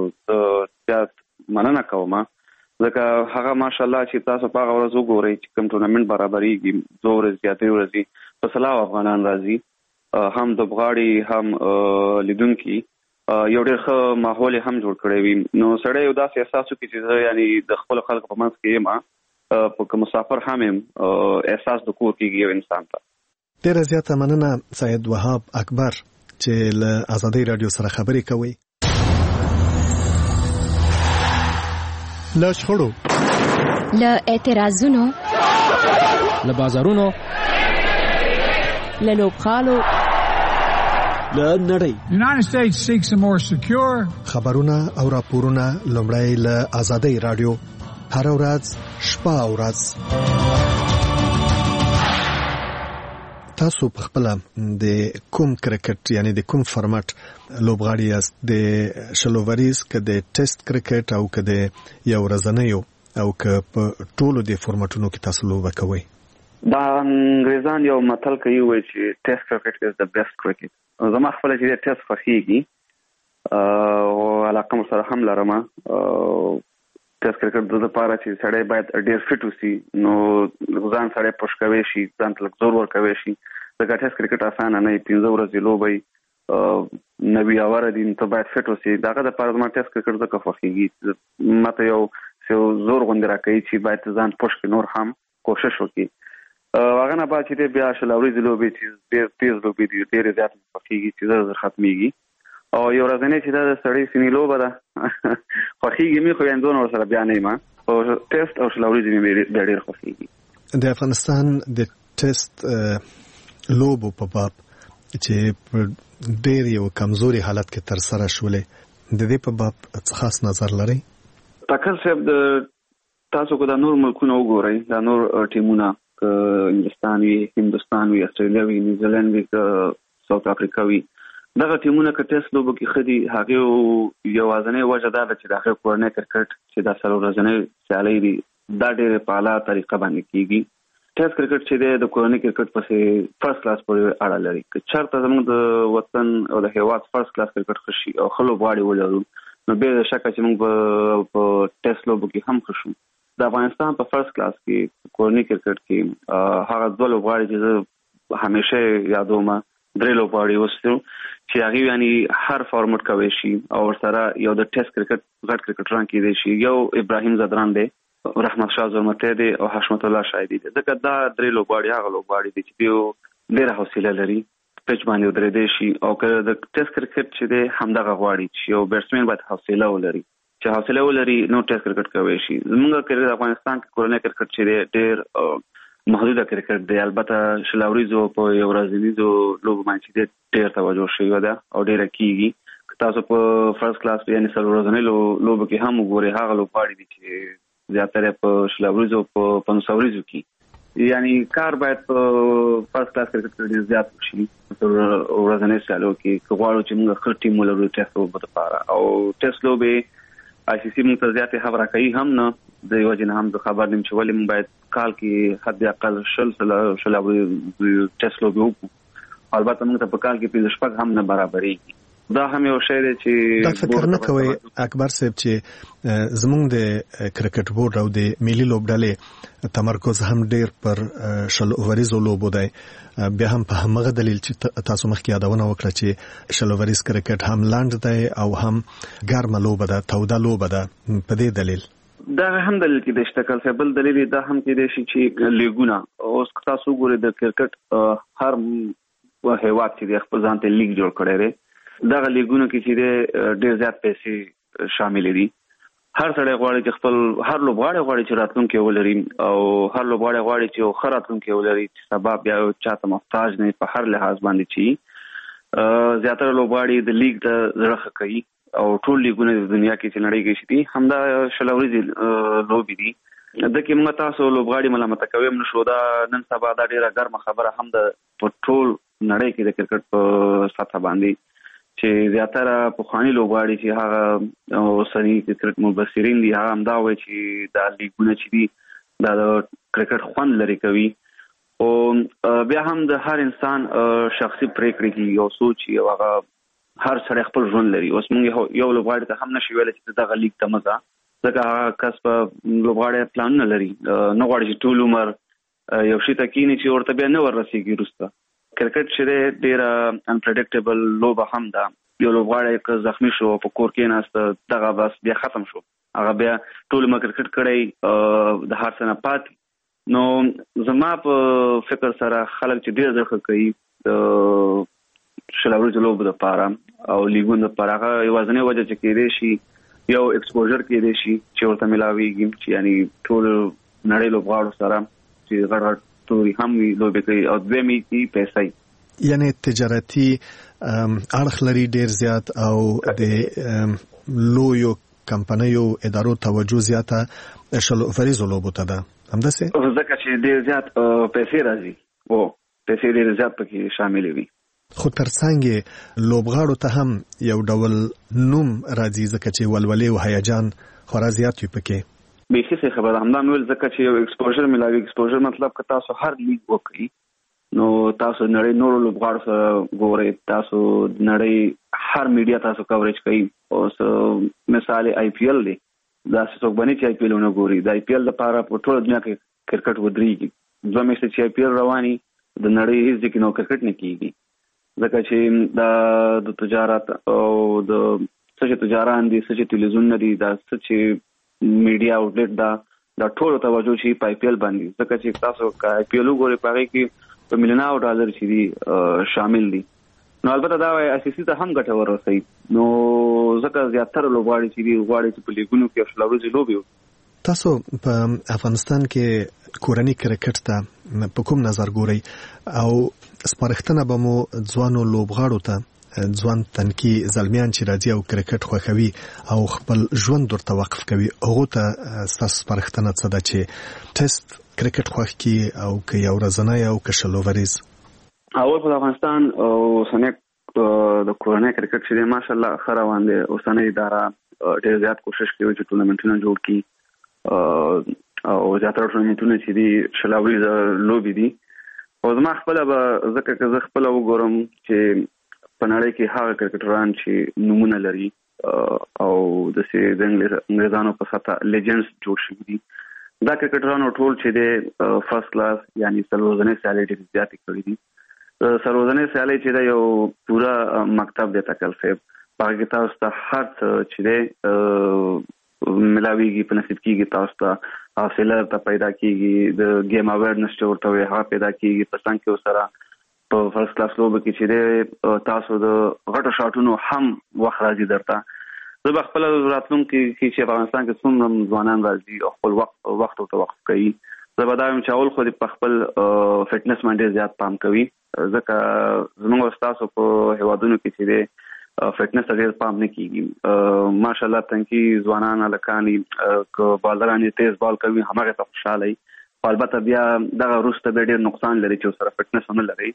Speaker 19: زیات مننه کوم ځکه هغه ماشاءالله چې تاسو په هغه ورځ وګورئ چې کوم ټورنمنټ برابرېږي دوه ورځې زیاتې ورځې په سلاو افغانان راځي هم د بغاړي هم لیدونکي یو ډېر ښه ماحول هم جوړ کړی وي نو سړی یو داسې احساس وکړي چې یعنی د خپل خلکو په منځ کې یم په مسافر هم یم احساس د کور کېږي یو انسان ته
Speaker 18: ډېره زیاته مننه سید وهاب اکبر چې له ازادۍ رادیو سره خبرې کوي له شخړو
Speaker 20: له اعتراضونو
Speaker 21: له بازارونو
Speaker 20: له لوبغالو
Speaker 21: United
Speaker 22: States seeks a more secure
Speaker 18: خبرونه او راپورونه لومړی له ازادۍ رادیو هر ورځ شپه او ورځ تاسو په خپل د کوم کرکټ یعنی د کوم فارمټ لوبغاړي یاست د شلووریز که د ټیسټ کرکټ او که د یو ورځنیو او که په ټولو د فارمټونو کې تاسو لوبه کوئ
Speaker 19: دا انګریزان یو متل کوي وایي چې ټیسټ کرکټ از د بیسټ کرکټ زما خپل چې ټیسټ خوښیږي او علاقه سره هم لرم ټیسټ کرکټ د لپاره چې سړی باید ډېر فټ وسی نو ځان سړی پوش کوي شي ځان ته زور ور کوي شي دا ټیسټ کرکټ اسانه نه 15 ورځې لوبي نوی اور دي ته باید فټ وسی داګه د لپاره ما ټیسټ کرکټ د خوښیږي ماته یو زور غونډه راکړي چې باید ځان پوش کې نور هم کوشش وکړي هغه نه بعد چې بیا شلوري لوبي چې ډېر تیز لوبي دي ډېر زیات خوښیږي چې زر ختميږي او یو ورځنی چې دا سړی سینې لوبه ده خوښیږي می خو اندونه سره بیا نه ما او ټیسټ او شلوري دي ډېر خوښیږي
Speaker 18: د افغانستان د ټیسټ لوبو په باب چې ډېر یو کمزوري حالت کې تر سره شولې د دې په باب خاص نظر لري
Speaker 19: تکل صاحب د تاسو کو د نور ملکونو وګورئ د نور ټیمونه انګلستان وی هندستان وی استرالیا وی نیوزیلند وی ساوث افریقا وی دغه ټیمونه که ټیسټ لوبو کې خدي هغه یو ځنې وجه ده چې دغه کورنۍ کرکټ چې د سره ورځنی سیالي دي دا ډېر په اعلی طریقه باندې کیږي ټیسټ کرکټ چې د کورنۍ کرکټ پسې فرست کلاس پورې اړه لري. که چېرته زموږ د وطن او د هیواد فرست کلاس کرکټ ښه شي او ښه لوبغاړي ولرو نو بې شکه چې موږ په ټیسټ لوبو کې هم ښه شو. د افغانستان په فرست کلاس کې کورنۍ کرکټ کې هغه 2 لوبغاړي چې زه همیشه یادوم 3 لوبغاړي وستو چې هغه یعنی هر فارمټ کوي شي او ورسره یو د ټیسټ کرکټ غټ کرکټران کې دی شي. یو ابراهیم زدران دی, رحمت شاه زلمتی دی او حشمت الله شایدی دی. ځکه دا 3 لوبغاړي هغه لوبغاړي دي چې دوی ډېره حوصله لري پچ باندې ودرېدی شي او که د ټیسټ کرکټ چې دی همدغه غواړي چې یو بیټسمن باید حوصله ولري. چې حوصله ولري نو ټیسټ کرکټ کوي شي. زموږ کرکټ افغانستان کې کورنۍ کرکټ چې دی ډېر محدوده کرکټ دی. البته شلاوریزو په یو ورځنیزو لوبو باندې ډېر توجه شوی ده او ډېره کیږي. تاسو په فرست کلاس یعنی څلور ورځنۍ لوبو کې هم وګورئ هغه لوبغاړي دي چې زیاتره په شلاوریزو په پنځوریزو کې یعنی کار باید په فرست کلاس کرکټ کې زیات شي. ورځنۍ سالو کې غواړو چې موږ ښه ټیم ولرو ټیسټ لوبو لپاره او ټیسټ لوبې آی سی سی موږ ته زیاتې خبره کوي هم نه د یو جن هم خبر نیم چې ولې موږ باید کال کې حد اقل شلاوي ټیسټ لوبې وکړو. البته موږ ته په کال کې 5 هم نه برابرېږي. دا هم یو شی دی چې
Speaker 18: دا فکر نه کوي اکبر صاحب چې زموږ د کرکټ بورډ او د ملي لوبډلې تمرکز هم ډیر پر شل اووریزو لوبو دی. بیا هم په همغه دلیل چې تاسو مخکې یادونه وکړه چې شل اووریز کرکټ هم لاند دی او هم ګرمه لوبه ده, توده لوبه ده. په دې دلیل
Speaker 19: دا هم دلیل کې د اشتکل بل دلیل دا هم کې دی چې لیګونه اوس تاسو ګورئ د کرکټ هر هیواد چې د خپل ځان ته لیګ جوړ کړی دی. دغه لیګونو کې چې ډېر زیات پیسې شامل دي. هر سړی غواړي چې خپل هر لوبغاړی غواړي چې راتلونکی ولري او هر لوبغاړی غواړي چې ښه راتلونکی ولري چې سبا بیا چاته محتاج نه په هر لحاظ باندې چې زیاتره لوبغاړي د لیګ ته زړه ښه کوي او ټول لیګونه د دنیا کې چې نړۍ کې شي همدا شلوريزي لوبي دي. دغه موږ تاسو لوبغاړي ملامت کوي نشو. دا نن سبا دا ډېره ګرمه خبره هم د ټول نړۍ کې د کرکټ په سطح باندې چې زیاتره پخوانی لوبغاړي چې هغه اوسنی کرکټ مبصرین دي هغه هم دا وایي چې دا لیګونه چې دي دا د کرکټ خوند لري کوي او بیا هم د هر انسان شخصي پریکړې کې یو سوچ یو هغه هر سړی خپل ژوند لري. اوس موږ یو لوبغاړي ته هم نشي ویل چې دغه لیګ ته مزه ځکه کس په لوبغاړي پلان نه لري نه غواړي چې ټول عمر یو شي ته کینی چې ورته بیا نه ورسیږي. وروسته کرکټ چې ډېر انپریډکټیبل لوبه هم ده. یو لوبغاړی که زخمی شو په کور کې ناست دغه بس بیا ختم شو هغه بیا ټول ما کرکټ کړی د هر څه نه پات. نو زما په فکر سره خلک چې ډېر ځخه کوي د شلاوري لوبو لپاره او لیګونو لپاره هغه یوازینی وجه چې کېدی شي یو ایکسپوژر کېدی شي چې ورته ملاويږي چې یعنی ټول نړۍ لوبغاړو سره چې غړ توري هم لوبې کوي او دویمې کې پیسې
Speaker 18: یعنی تجارتي اړخ لري ډیر زیات او د لویو کمپنیو ادارو توجه زیاته شل اووریزو لوبو ته ده. همداسې
Speaker 19: ځکه چې ډیر زیات پیسې راځي او پیسې ډیر زیات پکې شامل وي.
Speaker 18: خو ترڅنګ لوبغاړو ته هم یو ډول نوم راځي ځکه چې ولولې او هیجان خورا زیات وي پکې.
Speaker 19: بیخي څه خبره همدا مول ځکه چې یو ایکسپوژر ملاوي. ایکسپوژر مطلب که تاسو هر لیګ وکړي نو تاسو نړۍ نورو لوبغاړو سره ګورئ, تاسو نړۍ هر میډیا تاسو کوریج کوي. اوس مثال آی پی ایل دی دا څوک باندې چې آی پی ایل نه ګوري د آی پی ایل لپاره په ټول دنیا کې کرکټ ودرېږي. دوه میاشتې چې آی پی ایل رواني د نړۍ هیڅ ځکه نو کرکټ نه کیږي ځکه چې د تجارت او د څه تجاران دي څه تلویزیون دي دا څه میډیا اوټلیټ دا ټول توجه شي په آی پی ایل باندې ځکه چې تاسو کا آی پی ایل وګورئ په هغه کې په ملیونو ډالر چې دي شامل دي. نو البته دا آی سی سی ته هم ګټه ورسوي نو ځکه زیاتره لوبغاړي چې دي غواړي چې په لیګونو کې شلوريزي لوبي.
Speaker 18: تاسو په افغانستان کې کورنۍ کرکټ ته په کوم نظر ګورئ او سپارښتنه به مو ځوانو لوبغاړو ته ځوان تنکي زلمیان چې راځي او کرکټ خوښوي او خپل ژوند ورته وقف کوي هغه ته تاسو سپارښتنه څه ده چې ټیسټ کرکټ خوښ کی او که یو ورځنی او که شلووریز؟
Speaker 19: اول په افغانستان او سنک د کورنۍ کرکټ چې ماشاءالله ښه روان دی. اوسنۍ اداره ډېر زیات کوشش کوي چې ټورنمنټونه جوړ کړي. او زیاتره ټورنمنټونه چې دي شلاوري لوبي دي او زما خپل به زه خپل وګورم چې په نړۍ کې هغه کرکټران چې نمونه لري او د انګریزانو په ساته لیجنډز جوړ شوي دي دا کرکټرانو ټول چې د فرست کلاس یعنی سرورځنې سیالۍ ډېرې زیاتې کړې دي سرورځنې سیالۍ چې دا یو پوره مکتب دی تکل صاحب په هغه کې تاسو ته هر څه چې دی ملاویږي په نصیب کېږي تاسو ته حاصله ته پیدا کېږي د گیم اویرنس چې ورته وي هغه پیدا کېږي په څنګ کې سره په فرست کلاس لوبه کې چې دی تاسو د غټو شاټونو هم وخت راځي درته زه به خپل راتلونکي کې چې افغانستان کې څومره ځوانان راځي او خپل وخت ورته وقف کوي زه به دا وایم چې اول خو په خپل فټنس باندې زیات پام کوي ځکه زموږ استادو په هیوادونو کې چې دی فټنس ته ډېر پام نه کیږي ماشاءالله تنکي ځوانان هلکان که بالران تیز بال کوي هماغه ته خوشحاله وي البته بیا دغه وروسته بیا ډېر نقصان لري چې سره فټنس هم نه لري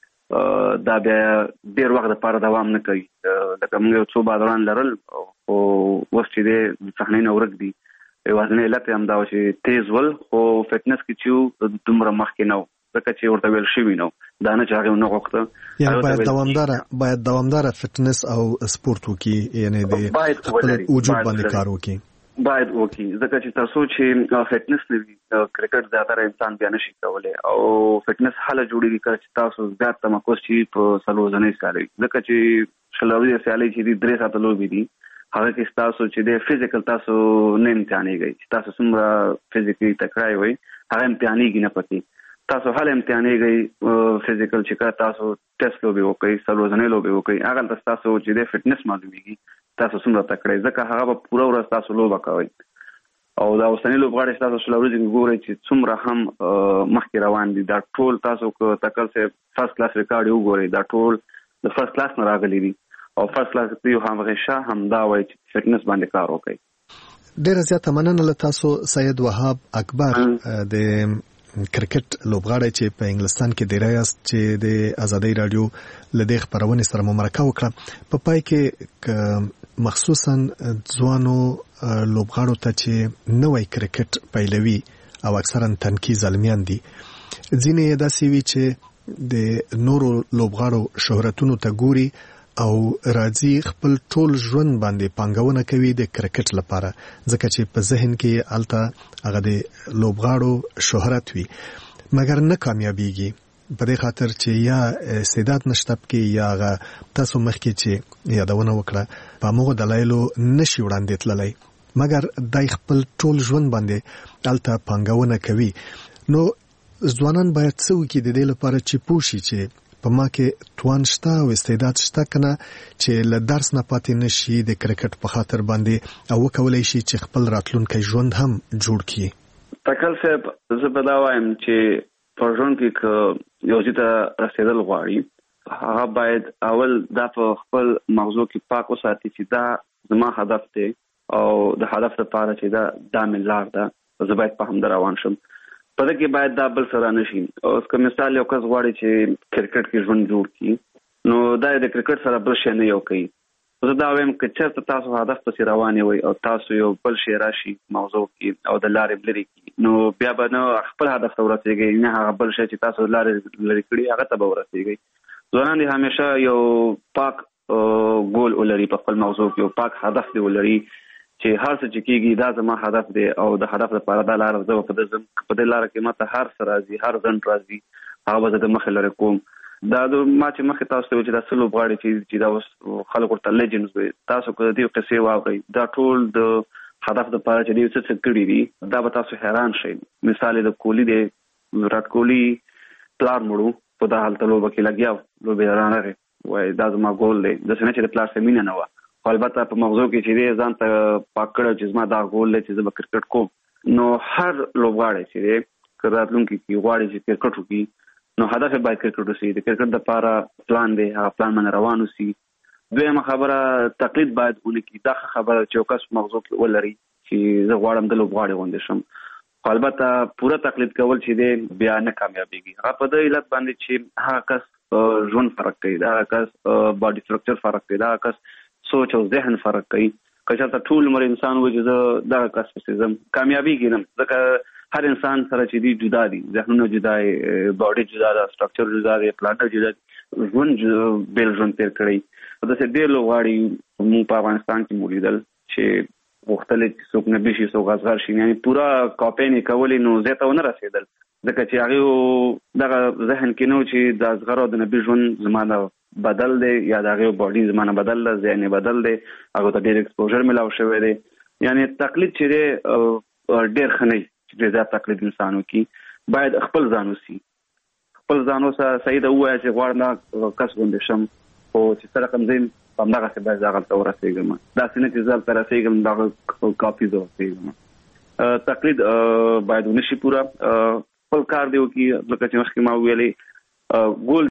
Speaker 19: دا بیا ډېر وخت لپاره دوام نه کوي لکه موږ یو څو بالران لرل خو اوس چې دی صحنې نه ورک دي یوازینی علت یې همدا و چې تیز ول خو فټنس کې چې دومره مخکې نه و ځکه چې ورته ویل شوي نه دا نه چې هغې ونه غوښته
Speaker 18: یعنې باید دوامداره فټنس او سپورت وکړي یعنې د خپل وجود باندې کار وکړي
Speaker 19: باید وکړي ځکه چې تاسو چې فټنس نه وي کرکټ زیاتره انسان بیا نشي کولی او فټنس هله جوړېږي کله چې تاسو زیات تمرکز شي په څلورځنۍ سیالۍ ځکه چې شلوري سیالۍ چې دي 3 ساعته لوبې دي هغه کې تاسو چې د فزیکل تاسو نه امتحانېږئ چې تاسو څومره فزیکلي تکړه وئ هغه امتحانېږي نه پکې تاسو هله امتحانېږئ فزیکل چې کله تاسو ټیسټ لوبې وکړئ څلورځنۍ لوبې وکړئ هغلته تاسو چې د فټنس معلومیږي تاسو څومره تکړه ځکه هغه به پوره ورځ تاسو لوبه کوئ او دا اوسنۍ لوبغاړي تاسو شلوري کې ګورئ چې څومره هم مخکې روان دي دا ټول تاسو کو تکل سه فرست کلاس ریکارډ وګورئ دا ټول د فرست کلاس نه راغلي دي او فرست کلاس کې هم غشا هم دا وایي چې فټنس باندې کار وکړي
Speaker 18: ډېر زیاته مننه له تاسو سید وهاب اکبر د کرکټ لوبغاړی چې په انګلستان کې دی راست چې د ازادۍ رادیو لدې خبرونه سره مرکه وکړه په پای کې مخصوصا ځوانو لوبغاړو ته چې نوې کرکټ پیلوي او اکثرا تنکي ځلمیان دي ځینې داسې وی چې د نورو لوبغاړو شهرتونو ته ګوري او راځي خپل ټول ژوند باندې پانګونه کوي د کرکټ لپاره ځکه چې په ذهن کې الته هغه د لوبغاړو شهرت وي مګر نه کامیابیږي په دې خاطر چې یا استعداد نشته کې یا هغه تاسو مخکې چې یادونه وکړه په موږ دلایلو نشي وړاندې تللی مګر دای خپل ټول ژوند باندې الته پانګونه کوي نو ځوانان باید څه وکړي د دې لپاره چې پوه شي چې په ما کې توان شته او استعداد شته کنه چې له درس نه پاتې نشي د کرکټ په خاطر باندې او وکولای شي چې خپل راتلونکي ژوند هم جوړ کړي
Speaker 19: تکل صاحب زه به دا وایم چې په ژوند کې یو ځای ته رسیدل غواړي هغه باید اول دا په خپل مغزو کې پاک وساتي چې دا زما هدف دی او د هدف لپاره چې دا مې لار ده زه باید په همدا روان شم په دې کې باید دا بل سره نشي اوس که مثال یو کس غواړي چې کرکټ کې ژوند جوړ کړي نو دا د کرکټ سره بل شی نه یو کوي زه دا وایم چې چېرته تاسو هدف پسې روانې وئ او تاسو یو بل شی راشي موضوع کې او د لارې لرې کړي نو بیا به نه خپل هدف ته ورسېږئ نه هغه بل شی چې تاسو لارې لرې کړي هغه ته به ورسېږئ ځوانان دې همیشه یو پاک ګول ولري په خپل موضوع کې یو پاک هدف دې ولري چې هر څه چې کېږي دا زما هدف دی او د هدف لپاره دا لاره زه په دې لاره کې ماته هر څه راځي هر ځنډ راځي هغه به زه د مخې لرې کوم دا ما چې مخکې تاسو ته وایي چې دا څه لوبغاړي چې دا اوس خلک ورته لیجنډز وایي تاسو که د دې قصې واورئ دا ټول د هدف لپاره چې دوی څه کړي دي دا به تاسو حیران شئ مثال د کوهلي دی وراټ کوهلي پلار مړو په دا هلته لوبه کې لګیا لوبې رانغې وایي دا زما ګول دی داسې نه چې د پلار سره مینه نه وه خو البته په مغزو کې چې دی ځان ته پاک کړی چې زما دا ګول دی چې زه به کرکټ کوم نو هر لوبغاړی چې دی که راتلونکي کې غواړي چې کرکټ وکړي نو هدف باید کرکټ وسي د کرکټ لپاره پلان دی هغه پلان باندې روان وسي دویمه خبره تقلید باید ونه کړي دا خبره چې یو کس مغزو کې ولري چې زه غواړم د لوبغاړي غوندې شم خو البته پوره تقلید کول چې دی بیا نه کامیابېږي هغه په دې علت باندې چې هغه کس ژوند فرق کوي دا کس باډي سټرکچر فرق کوي دا کس سوچ او ذهن فرق کوي که چېرته ټول عمر انسان وایي چې زه دغه کس پسې ځم کامیابېږي نه ځکه هر انسان سره چې دی جدا دي، ذهنونه جدا دي، باډي جدا ده، سټرکچر جدا دی، پلان جدا دی، ژوند بیل ژوند تیر کړی. د څه ډېر لوغاړي مو په افغانستان کې مولیدل چې مختلف څوک نه بشي څوک اصغر شي، یعنی پورا کاپین کولې نو زیاته ونه رسیدل ځکه چې هغه دغه ذهن کې نو چې د اصغر او د نبي ژوند زمانه بدل دی یا د هغه باډي زمانه بدل ده، ذهن بدل دی، هغه ته ډېر ایکسپوژر ملاو شوی دی. یعنی تقلید چې ډېر ښه نه چې زیات تقلید انسانو کې باید خپل ځان وسي، خپل ځان وسه صحیح ده ووایه چې غواړم دا کس غوندې شم، خو چې څه رقم ځم همدغسې باید زه هغلته ورسېږم، داسې نه چې زه هلته رسېږم دغه کاپي زه ورسېږم. تقلید باید ونه شي پوره، خپل کار دی وکړي، لکه چې مخکې ما ویلې ګول